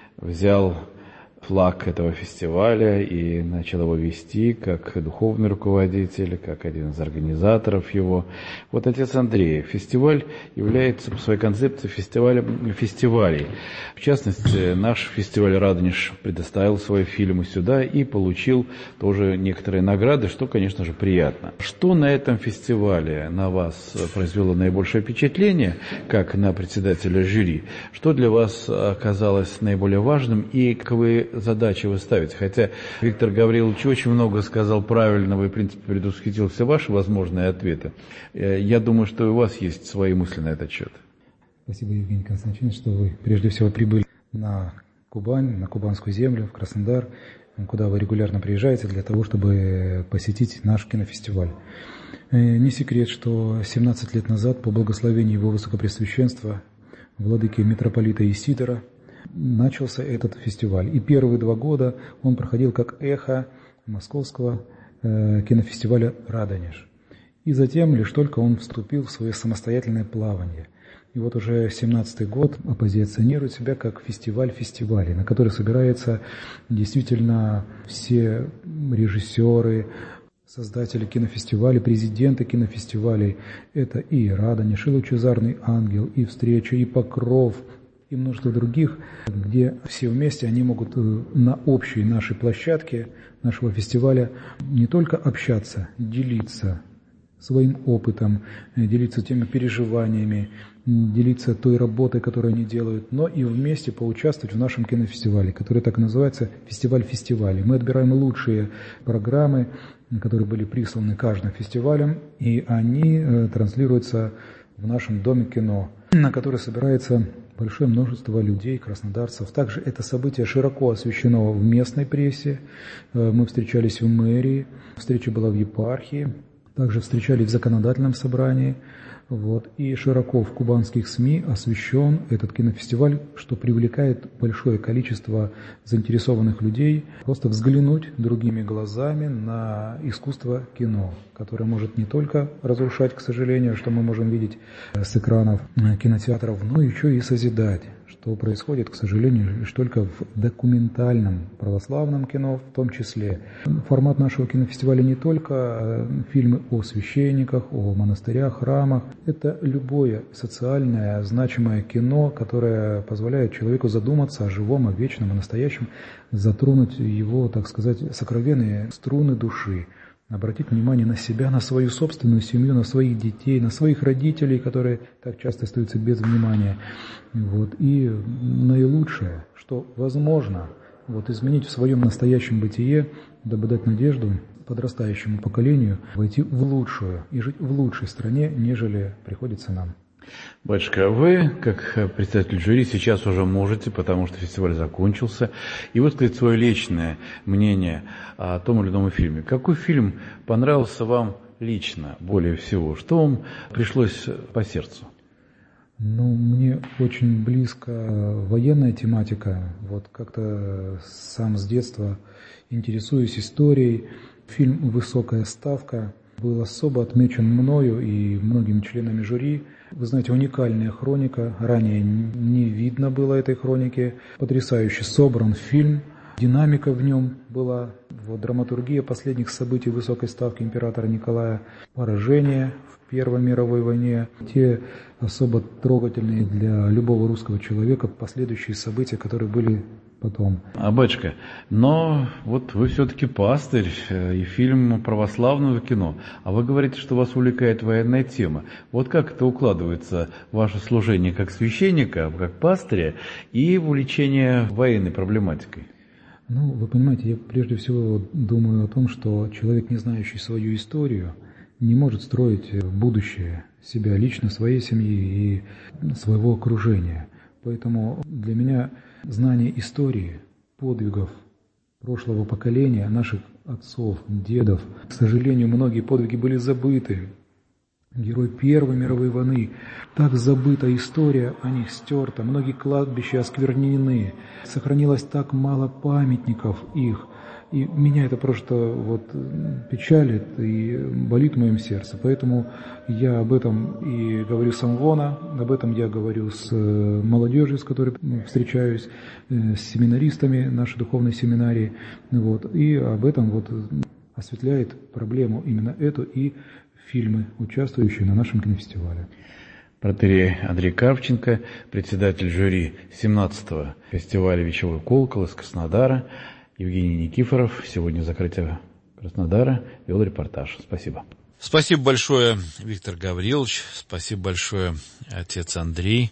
взял флаг этого фестиваля и начал его вести как духовный руководитель, как один из организаторов его. Вот, отец Андрей, фестиваль является по своей концепции фестивалем фестивалей. В частности, наш фестиваль «Радонеж» предоставил свои фильмы сюда и получил тоже некоторые награды, что, конечно же, приятно. Что на этом фестивале на вас произвело наибольшее впечатление, как на председателя жюри? Что для вас оказалось наиболее важным и каковы задачи вы ставите? Хотя Виктор Гаврилович очень много сказал правильного и, в принципе, предусхитил все ваши возможные ответы. Я думаю, что у вас есть свои мысли на этот счет. Спасибо, Евгений Константинович, что вы прежде всего прибыли на Кубань, на Кубанскую землю, в Краснодар, куда вы регулярно приезжаете для того, чтобы посетить наш кинофестиваль. Не секрет, что семнадцать лет назад по благословению его высокопреосвященства владыки митрополита Исидора начался этот фестиваль. И первые два года он проходил как эхо московского э, кинофестиваля «Радонеж». И затем лишь только он вступил в свое самостоятельное плавание. И вот уже семнадцатый год позиционирует себя как фестиваль фестивалей, на который собираются действительно все режиссеры, создатели кинофестивалей, президенты кинофестивалей. Это и «Радонеж», и «Лучезарный ангел», и «Встреча», и «Покров», и множество других, где все вместе они могут на общей нашей площадке нашего фестиваля не только общаться, делиться своим опытом, делиться теми переживаниями, делиться той работой, которую они делают, но и вместе поучаствовать в нашем кинофестивале, который так и называется «Фестиваль фестивалей». Мы отбираем лучшие программы, которые были присланы каждым фестивалем, и они транслируются в нашем Доме кино, на который собирается большое множество людей, краснодарцев. Также это событие широко освещено в местной прессе. Мы встречались в мэрии, встреча была в епархии, также встречались в законодательном собрании. Вот. И широко в кубанских СМИ освещен этот кинофестиваль, что привлекает большое количество заинтересованных людей просто взглянуть другими глазами на искусство кино, которое может не только разрушать, к сожалению, что мы можем видеть с экранов кинотеатров, но еще и созидать, что происходит, к сожалению, лишь только в документальном православном кино в том числе. Формат нашего кинофестиваля не только фильмы о священниках, о монастырях, храмах. Это любое социальное, значимое кино, которое позволяет человеку задуматься о живом, о вечном, о настоящем, затронуть его, так сказать, сокровенные струны души. Обратить внимание на себя, на свою собственную семью, на своих детей, на своих родителей, которые так часто остаются без внимания. Вот. И наилучшее, что возможно вот изменить в своем настоящем бытие, дабы дать надежду подрастающему поколению войти в лучшую и жить в лучшей стране, нежели приходится нам. Батюшка, вы, как председатель жюри, сейчас уже можете, потому что фестиваль закончился, и высказать свое личное мнение о том или ином фильме. Какой фильм понравился вам лично более всего? Что вам пришлось по сердцу? Ну, мне очень близко военная тематика. Вот как-то сам с детства интересуюсь историей. Фильм «Высокая ставка» был особо отмечен мною и многими членами жюри. Вы знаете, уникальная хроника. Ранее не видно было этой хроники. Потрясающе собран фильм. Динамика в нем была. Вот драматургия последних событий высокой ставки императора Николая. Поражение в Первой мировой войне. Те особо трогательные для любого русского человека последующие события, которые были потом. А, батюшка, но вот вы все-таки пастырь и фильм православного кино, а вы говорите, что вас увлекает военная тема. Вот как это укладывается ваше служение как священника, как пастыря и увлечение военной проблематикой? Ну, вы понимаете, я прежде всего думаю о том, что человек, не знающий свою историю, не может строить будущее себя лично, своей семьи и своего окружения. Поэтому для меня знание истории, подвигов прошлого поколения, наших отцов, дедов, к сожалению, многие подвиги были забыты. Герой Первой мировой войны, так забыта история о них стерта, многие кладбища осквернены, сохранилось так мало памятников их. И меня это просто вот печалит и болит в моем сердце. Поэтому я об этом и говорю с Амвона, об этом я говорю с молодежью, с которой встречаюсь, с семинаристами нашей духовной семинарии. Вот, и об этом вот осветляет проблему именно эту и фильмы, участвующие на нашем кинофестивале. Протоиерей Андрей Карпченко, председатель жюри семнадцатого фестиваля «Вечевой колокол» из Краснодара. Евгений Никифоров сегодня закрытие Краснодара вел репортаж. Спасибо. Спасибо большое, Виктор Гаврилович. Спасибо большое, отец Андрей,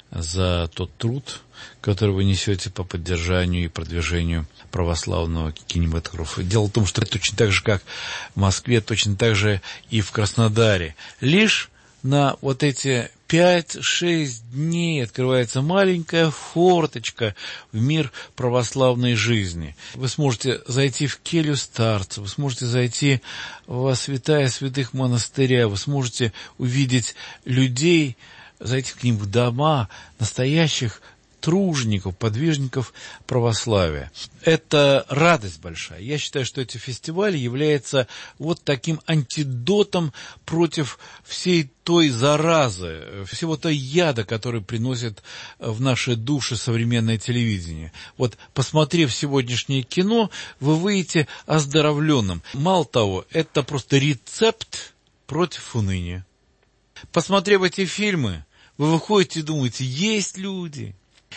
за тот труд, который вы несете по поддержанию и продвижению православного кинематографа. Дело в том, что это точно так же, как в Москве, точно так же и в Краснодаре. Лишь на вот эти пять-шесть дней открывается маленькая форточка в мир православной жизни. Вы сможете зайти в келью старца, вы сможете зайти во святая святых монастыря, вы сможете увидеть людей, зайти к ним в дома, настоящих тружеников, подвижников православия. Это радость большая. Я считаю, что эти фестивали являются вот таким антидотом против всей той заразы, всего той яда, который приносит в наши души современное телевидение. Вот, посмотрев сегодняшнее кино, вы выйдете оздоровленным. Мало того, это просто рецепт против уныния. Посмотрев эти фильмы, вы выходите и думаете, есть люди,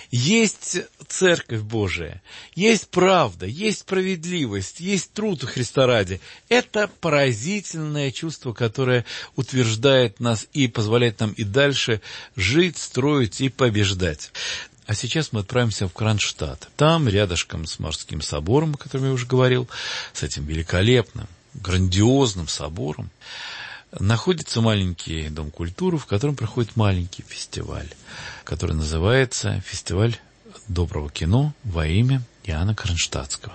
есть Церковь Божия, есть правда, есть справедливость, есть труд у Христа ради. Это поразительное чувство, которое утверждает нас и позволяет нам и дальше жить, строить и побеждать. А сейчас мы отправимся в Кронштадт. Там, рядышком с Морским собором, о котором я уже говорил, с этим великолепным, грандиозным собором, находится маленький дом культуры, в котором проходит маленький фестиваль, который называется «Фестиваль доброго кино во имя Иоанна Кронштадтского».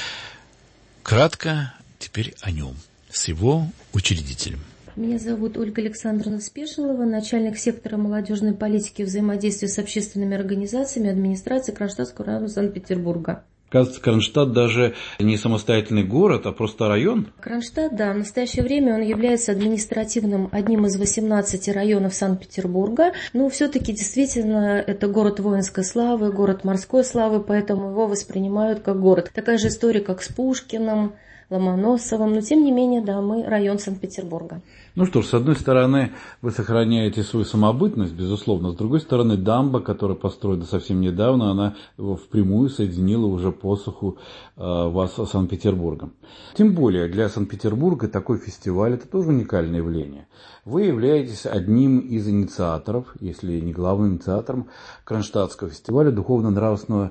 Кратко теперь о нем, с его учредителем. Меня зовут Ольга Александровна Спешилова, начальник сектора молодежной политики и взаимодействия с общественными организациями администрации Кронштадтского района Санкт-Петербурга. Кажется, Кронштадт даже не самостоятельный город, а просто район. Кронштадт, да, в настоящее время он является административным одним из восемнадцати районов Санкт-Петербурга. Но все-таки действительно это город воинской славы, город морской славы, поэтому его воспринимают как город. Такая же история, как с Пушкиным, Ломоносовым, но тем не менее, да, мы район Санкт-Петербурга. Ну что ж, с одной стороны, вы сохраняете свою самобытность, безусловно, с другой стороны, дамба, которая построена совсем недавно, она впрямую соединила уже посуху э, вас с Санкт-Петербургом. Тем более, для Санкт-Петербурга такой фестиваль – это тоже уникальное явление. Вы являетесь одним из инициаторов, если не главным инициатором Кронштадтского фестиваля духовно-нравственного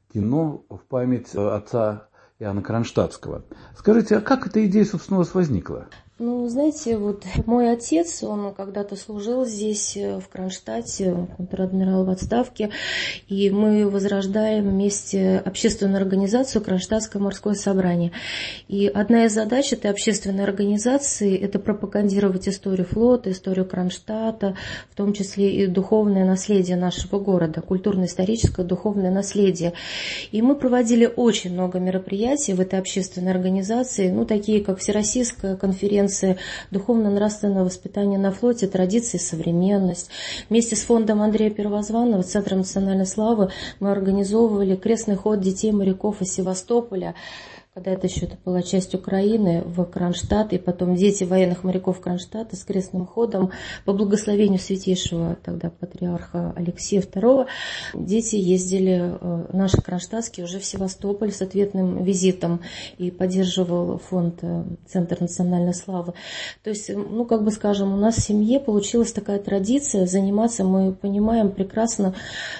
кино в память отца Иоанна Кронштадтского. Скажите, а как эта идея, собственно, у вас возникла? Ну, знаете, вот мой отец, он когда-то служил здесь, в Кронштадте, контр-адмирал в отставке, и мы возрождаем вместе общественную организацию «Кронштадтское морское собрание». И одна из задач этой общественной организации – это пропагандировать историю флота, историю Кронштадта, в том числе и духовное наследие нашего города, культурно-историческое духовное наследие. И мы проводили очень много мероприятий в этой общественной организации, ну, такие как Всероссийская конференция духовно-нравственного воспитания на флоте, традиции и современность. Вместе с фондом Андрея Первозванного, Центром национальной славы, мы организовывали крестный ход детей моряков из Севастополя, когда это еще была часть Украины, в Кронштадт, и потом дети военных моряков Кронштадта с крестным ходом по благословению святейшего тогда патриарха Алексея второго, дети ездили, наши кронштадтские, уже в Севастополь с ответным визитом, и поддерживал фонд Центр национальной славы. То есть, ну, как бы скажем, у нас в семье получилась такая традиция заниматься, мы понимаем прекрасно,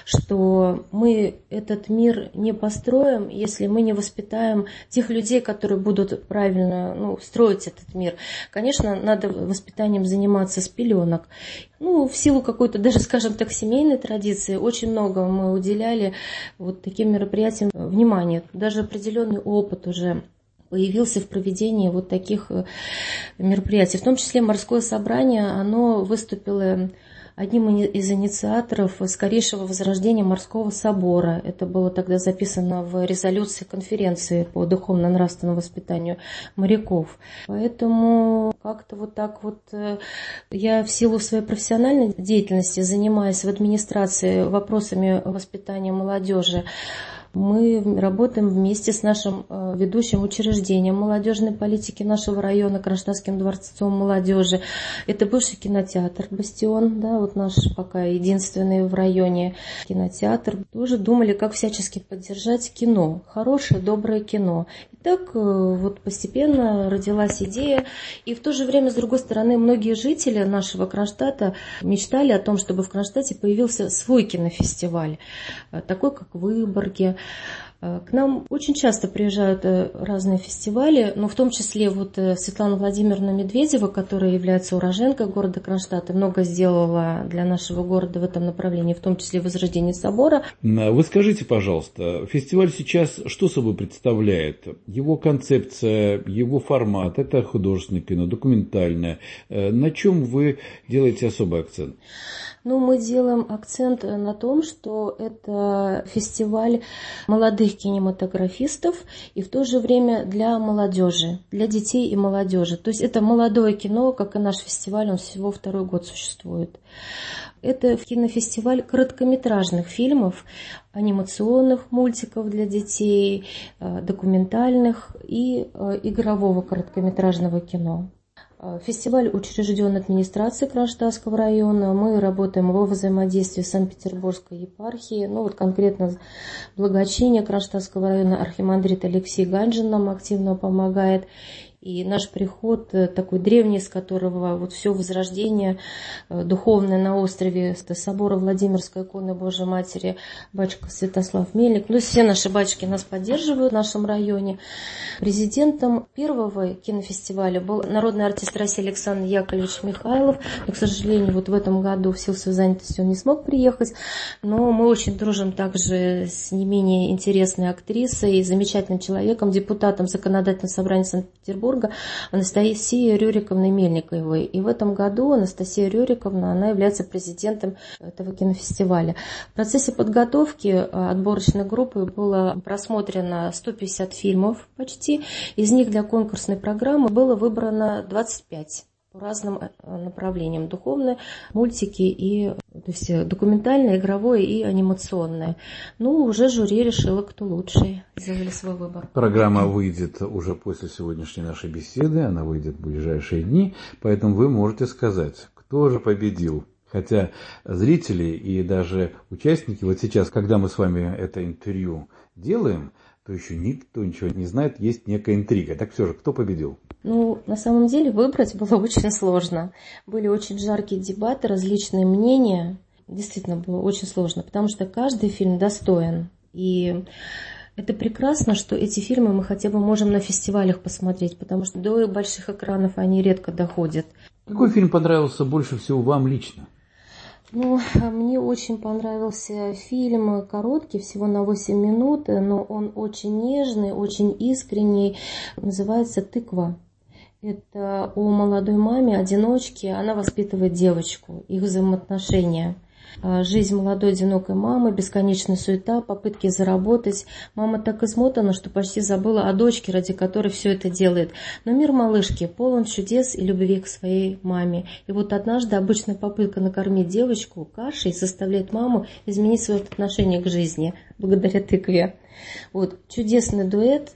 что мы этот мир не построим, если мы не воспитаем тех людей, которые будут правильно, ну, строить этот мир. Конечно, надо воспитанием заниматься с пеленок. Ну, в силу какой-то, даже, скажем так, семейной традиции, очень много мы уделяли вот таким мероприятиям внимания. Даже определенный опыт уже появился в проведении вот таких мероприятий. В том числе морское собрание, оно выступило одним из инициаторов скорейшего возрождения морского собора. Это было тогда записано в резолюции конференции по духовно-нравственному воспитанию моряков. Поэтому как-то вот так вот я в силу своей профессиональной деятельности, занимаясь в администрации вопросами воспитания молодежи, мы работаем вместе с нашим ведущим учреждением молодежной политики нашего района, Кронштадтским дворцом молодежи. Это бывший кинотеатр «Бастион», да, вот наш пока единственный в районе кинотеатр. Тоже думали, как всячески поддержать кино, хорошее, доброе кино. И так вот постепенно родилась идея. И в то же время, с другой стороны, многие жители нашего Кронштадта мечтали о том, чтобы в Кронштадте появился свой кинофестиваль, такой как в Выборге. К нам очень часто приезжают разные фестивали, но в том числе вот Светлана Владимировна Медведева, которая является уроженкой города Кронштадта, много сделала для нашего города в этом направлении, в том числе возрождение собора. Вы скажите, пожалуйста, фестиваль сейчас что собой представляет? Его концепция, его формат, это художественное кино, документальное. На чем вы делаете особый акцент? Ну, мы делаем акцент на том, что это фестиваль молодых кинематографистов и в то же время для молодежи, для детей и молодежи. То есть это молодое кино, как и наш фестиваль, он всего второй год существует. Это кинофестиваль короткометражных фильмов, анимационных мультиков для детей, документальных и игрового короткометражного кино. Фестиваль учрежден администрацией Кронштадтского района. Мы работаем во взаимодействии с Санкт-Петербургской епархией. Ну вот конкретно благочиние Кронштадтского района архимандрит Алексей Ганжин нам активно помогает. И наш приход, такой древний, с которого вот все возрождение духовное на острове собора Владимирской иконы Божией Матери, батюшка Святослав Мельник. Ну, все наши батюшки нас поддерживают в нашем районе. Президентом первого кинофестиваля был народный артист России Александр Яковлевич Михайлов. Но, к сожалению, вот в этом году в силу своей занятости он не смог приехать. Но мы очень дружим также с не менее интересной актрисой и замечательным человеком, депутатом Законодательного собрания Санкт-Петербурга, Анастасией Рюриковной Мельниковой. И в этом году Анастасия Рюриковна, она является президентом этого кинофестиваля. В процессе подготовки отборочной группы было просмотрено сто пятьдесят фильмов почти. Из них для конкурсной программы было выбрано двадцать пять. По разным направлениям: духовные, мультики и то есть документальное, игровое и анимационное. Ну, уже жюри решило, кто лучший. Сделали свой выбор. Программа выйдет уже после сегодняшней нашей беседы, она выйдет в ближайшие дни, поэтому вы можете сказать, кто же победил. Хотя зрители и даже участники, вот сейчас, когда мы с вами это интервью делаем, то еще никто ничего не знает, есть некая интрига. Так все же, кто победил? Ну, на самом деле выбрать было очень сложно. Были очень жаркие дебаты, различные мнения. Действительно было очень сложно, потому что каждый фильм достоин. И это прекрасно, что эти фильмы мы хотя бы можем на фестивалях посмотреть, потому что до больших экранов они редко доходят. Какой фильм понравился больше всего вам лично? Ну, мне очень понравился фильм, короткий, всего на восемь минут, но он очень нежный, очень искренний. Называется «Тыква». Это о молодой маме, одиночке, она воспитывает девочку, их взаимоотношения. Жизнь молодой одинокой мамы, бесконечная суета, попытки заработать. Мама так измотана, что почти забыла о дочке, ради которой все это делает. Но мир малышки полон чудес и любви к своей маме. И вот однажды обычная попытка накормить девочку кашей заставляет маму изменить свое отношение к жизни благодаря тыкве. Вот, чудесный дуэт.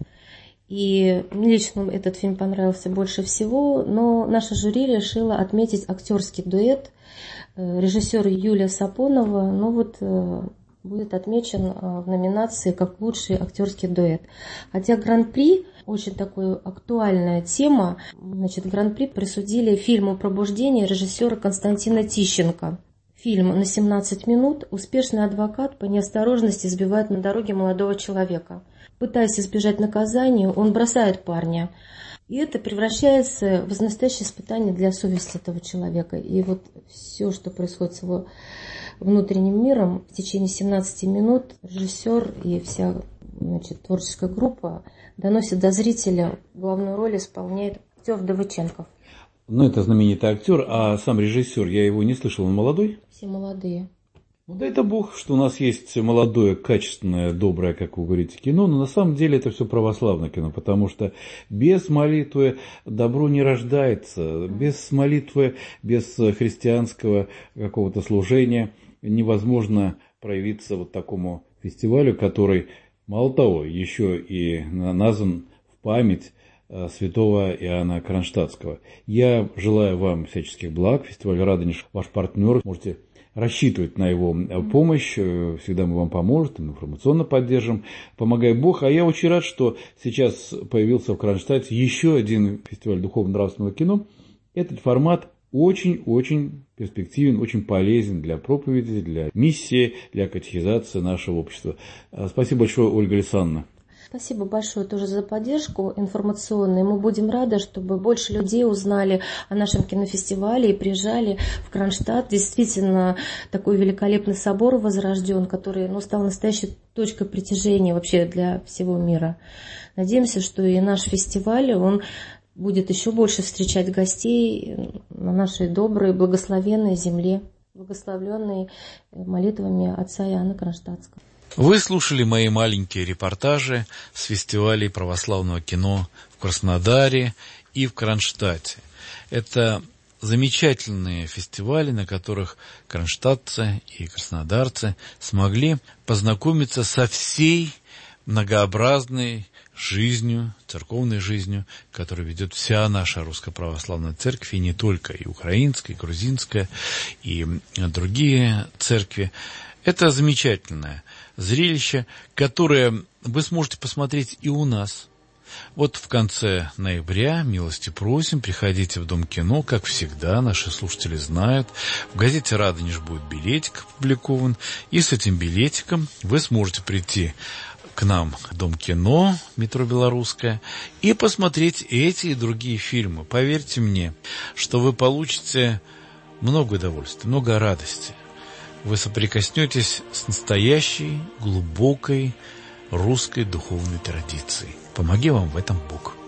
И лично этот фильм понравился больше всего, но наша жюри решила отметить актерский дуэт. Режиссер Юлия Сапонова, ну вот, будет отмечен в номинации как лучший актерский дуэт. Хотя Гран-при, очень такая актуальная тема, значит, Гран-при присудили фильму «Пробуждение» режиссера Константина Тищенко. Фильм на семнадцать минут. Успешный адвокат по неосторожности сбивает на дороге молодого человека. Пытаясь избежать наказания, он бросает парня. И это превращается в настоящее испытание для совести этого человека. И вот все, что происходит с его внутренним миром, в течение семнадцати минут режиссер и вся, значит, творческая группа доносит до зрителя. Главную роль исполняет актер Вдовиченков. Ну, это знаменитый актер, а сам режиссер, я его не слышал, он молодой? Все молодые. Ну, дай-то Бог, что у нас есть молодое, качественное, доброе, как вы говорите, кино, но на самом деле это все православное кино, потому что без молитвы добро не рождается, без молитвы, без христианского какого-то служения невозможно проявиться вот такому фестивалю, который, мало того, еще и назван в память святого Иоанна Кронштадтского. Я желаю вам всяческих благ. Фестиваль «Радонеж» ваш партнер. Можете рассчитывать на его помощь. Всегда мы вам поможем, информационно поддержим. Помогай Бог. А я очень рад, что сейчас появился в Кронштадте еще один фестиваль духовно-нравственного кино. Этот формат очень-очень перспективен, очень полезен для проповеди, для миссии, для катехизации нашего общества. Спасибо большое, Ольга Александровна. Спасибо большое тоже за поддержку информационную. Мы будем рады, чтобы больше людей узнали о нашем кинофестивале и приезжали в Кронштадт. Действительно, такой великолепный собор возрожден, который, ну, стал настоящей точкой притяжения вообще для всего мира. Надеемся, что и наш фестиваль, он будет еще больше встречать гостей на нашей доброй, благословенной земле, благословленной молитвами отца Иоанна Кронштадтского. Вы слушали мои маленькие репортажи с фестивалей православного кино в Краснодаре и в Кронштадте. Это замечательные фестивали, на которых кронштадтцы и краснодарцы смогли познакомиться со всей многообразной жизнью, церковной жизнью, которую ведет вся наша Русская Православная Церковь, и не только, и украинская, и грузинская, и другие церкви. Это замечательное зрелище, которое вы сможете посмотреть и у нас. Вот в конце ноября, милости просим, приходите в Дом кино, как всегда, наши слушатели знают. В газете «Радонеж» будет билетик опубликован, и с этим билетиком вы сможете прийти к нам в Дом кино, метро Белорусская, и посмотреть эти и другие фильмы. Поверьте мне, что вы получите много удовольствия, много радости. Вы соприкоснетесь с настоящей, глубокой русской духовной традицией. Помоги вам в этом Бог.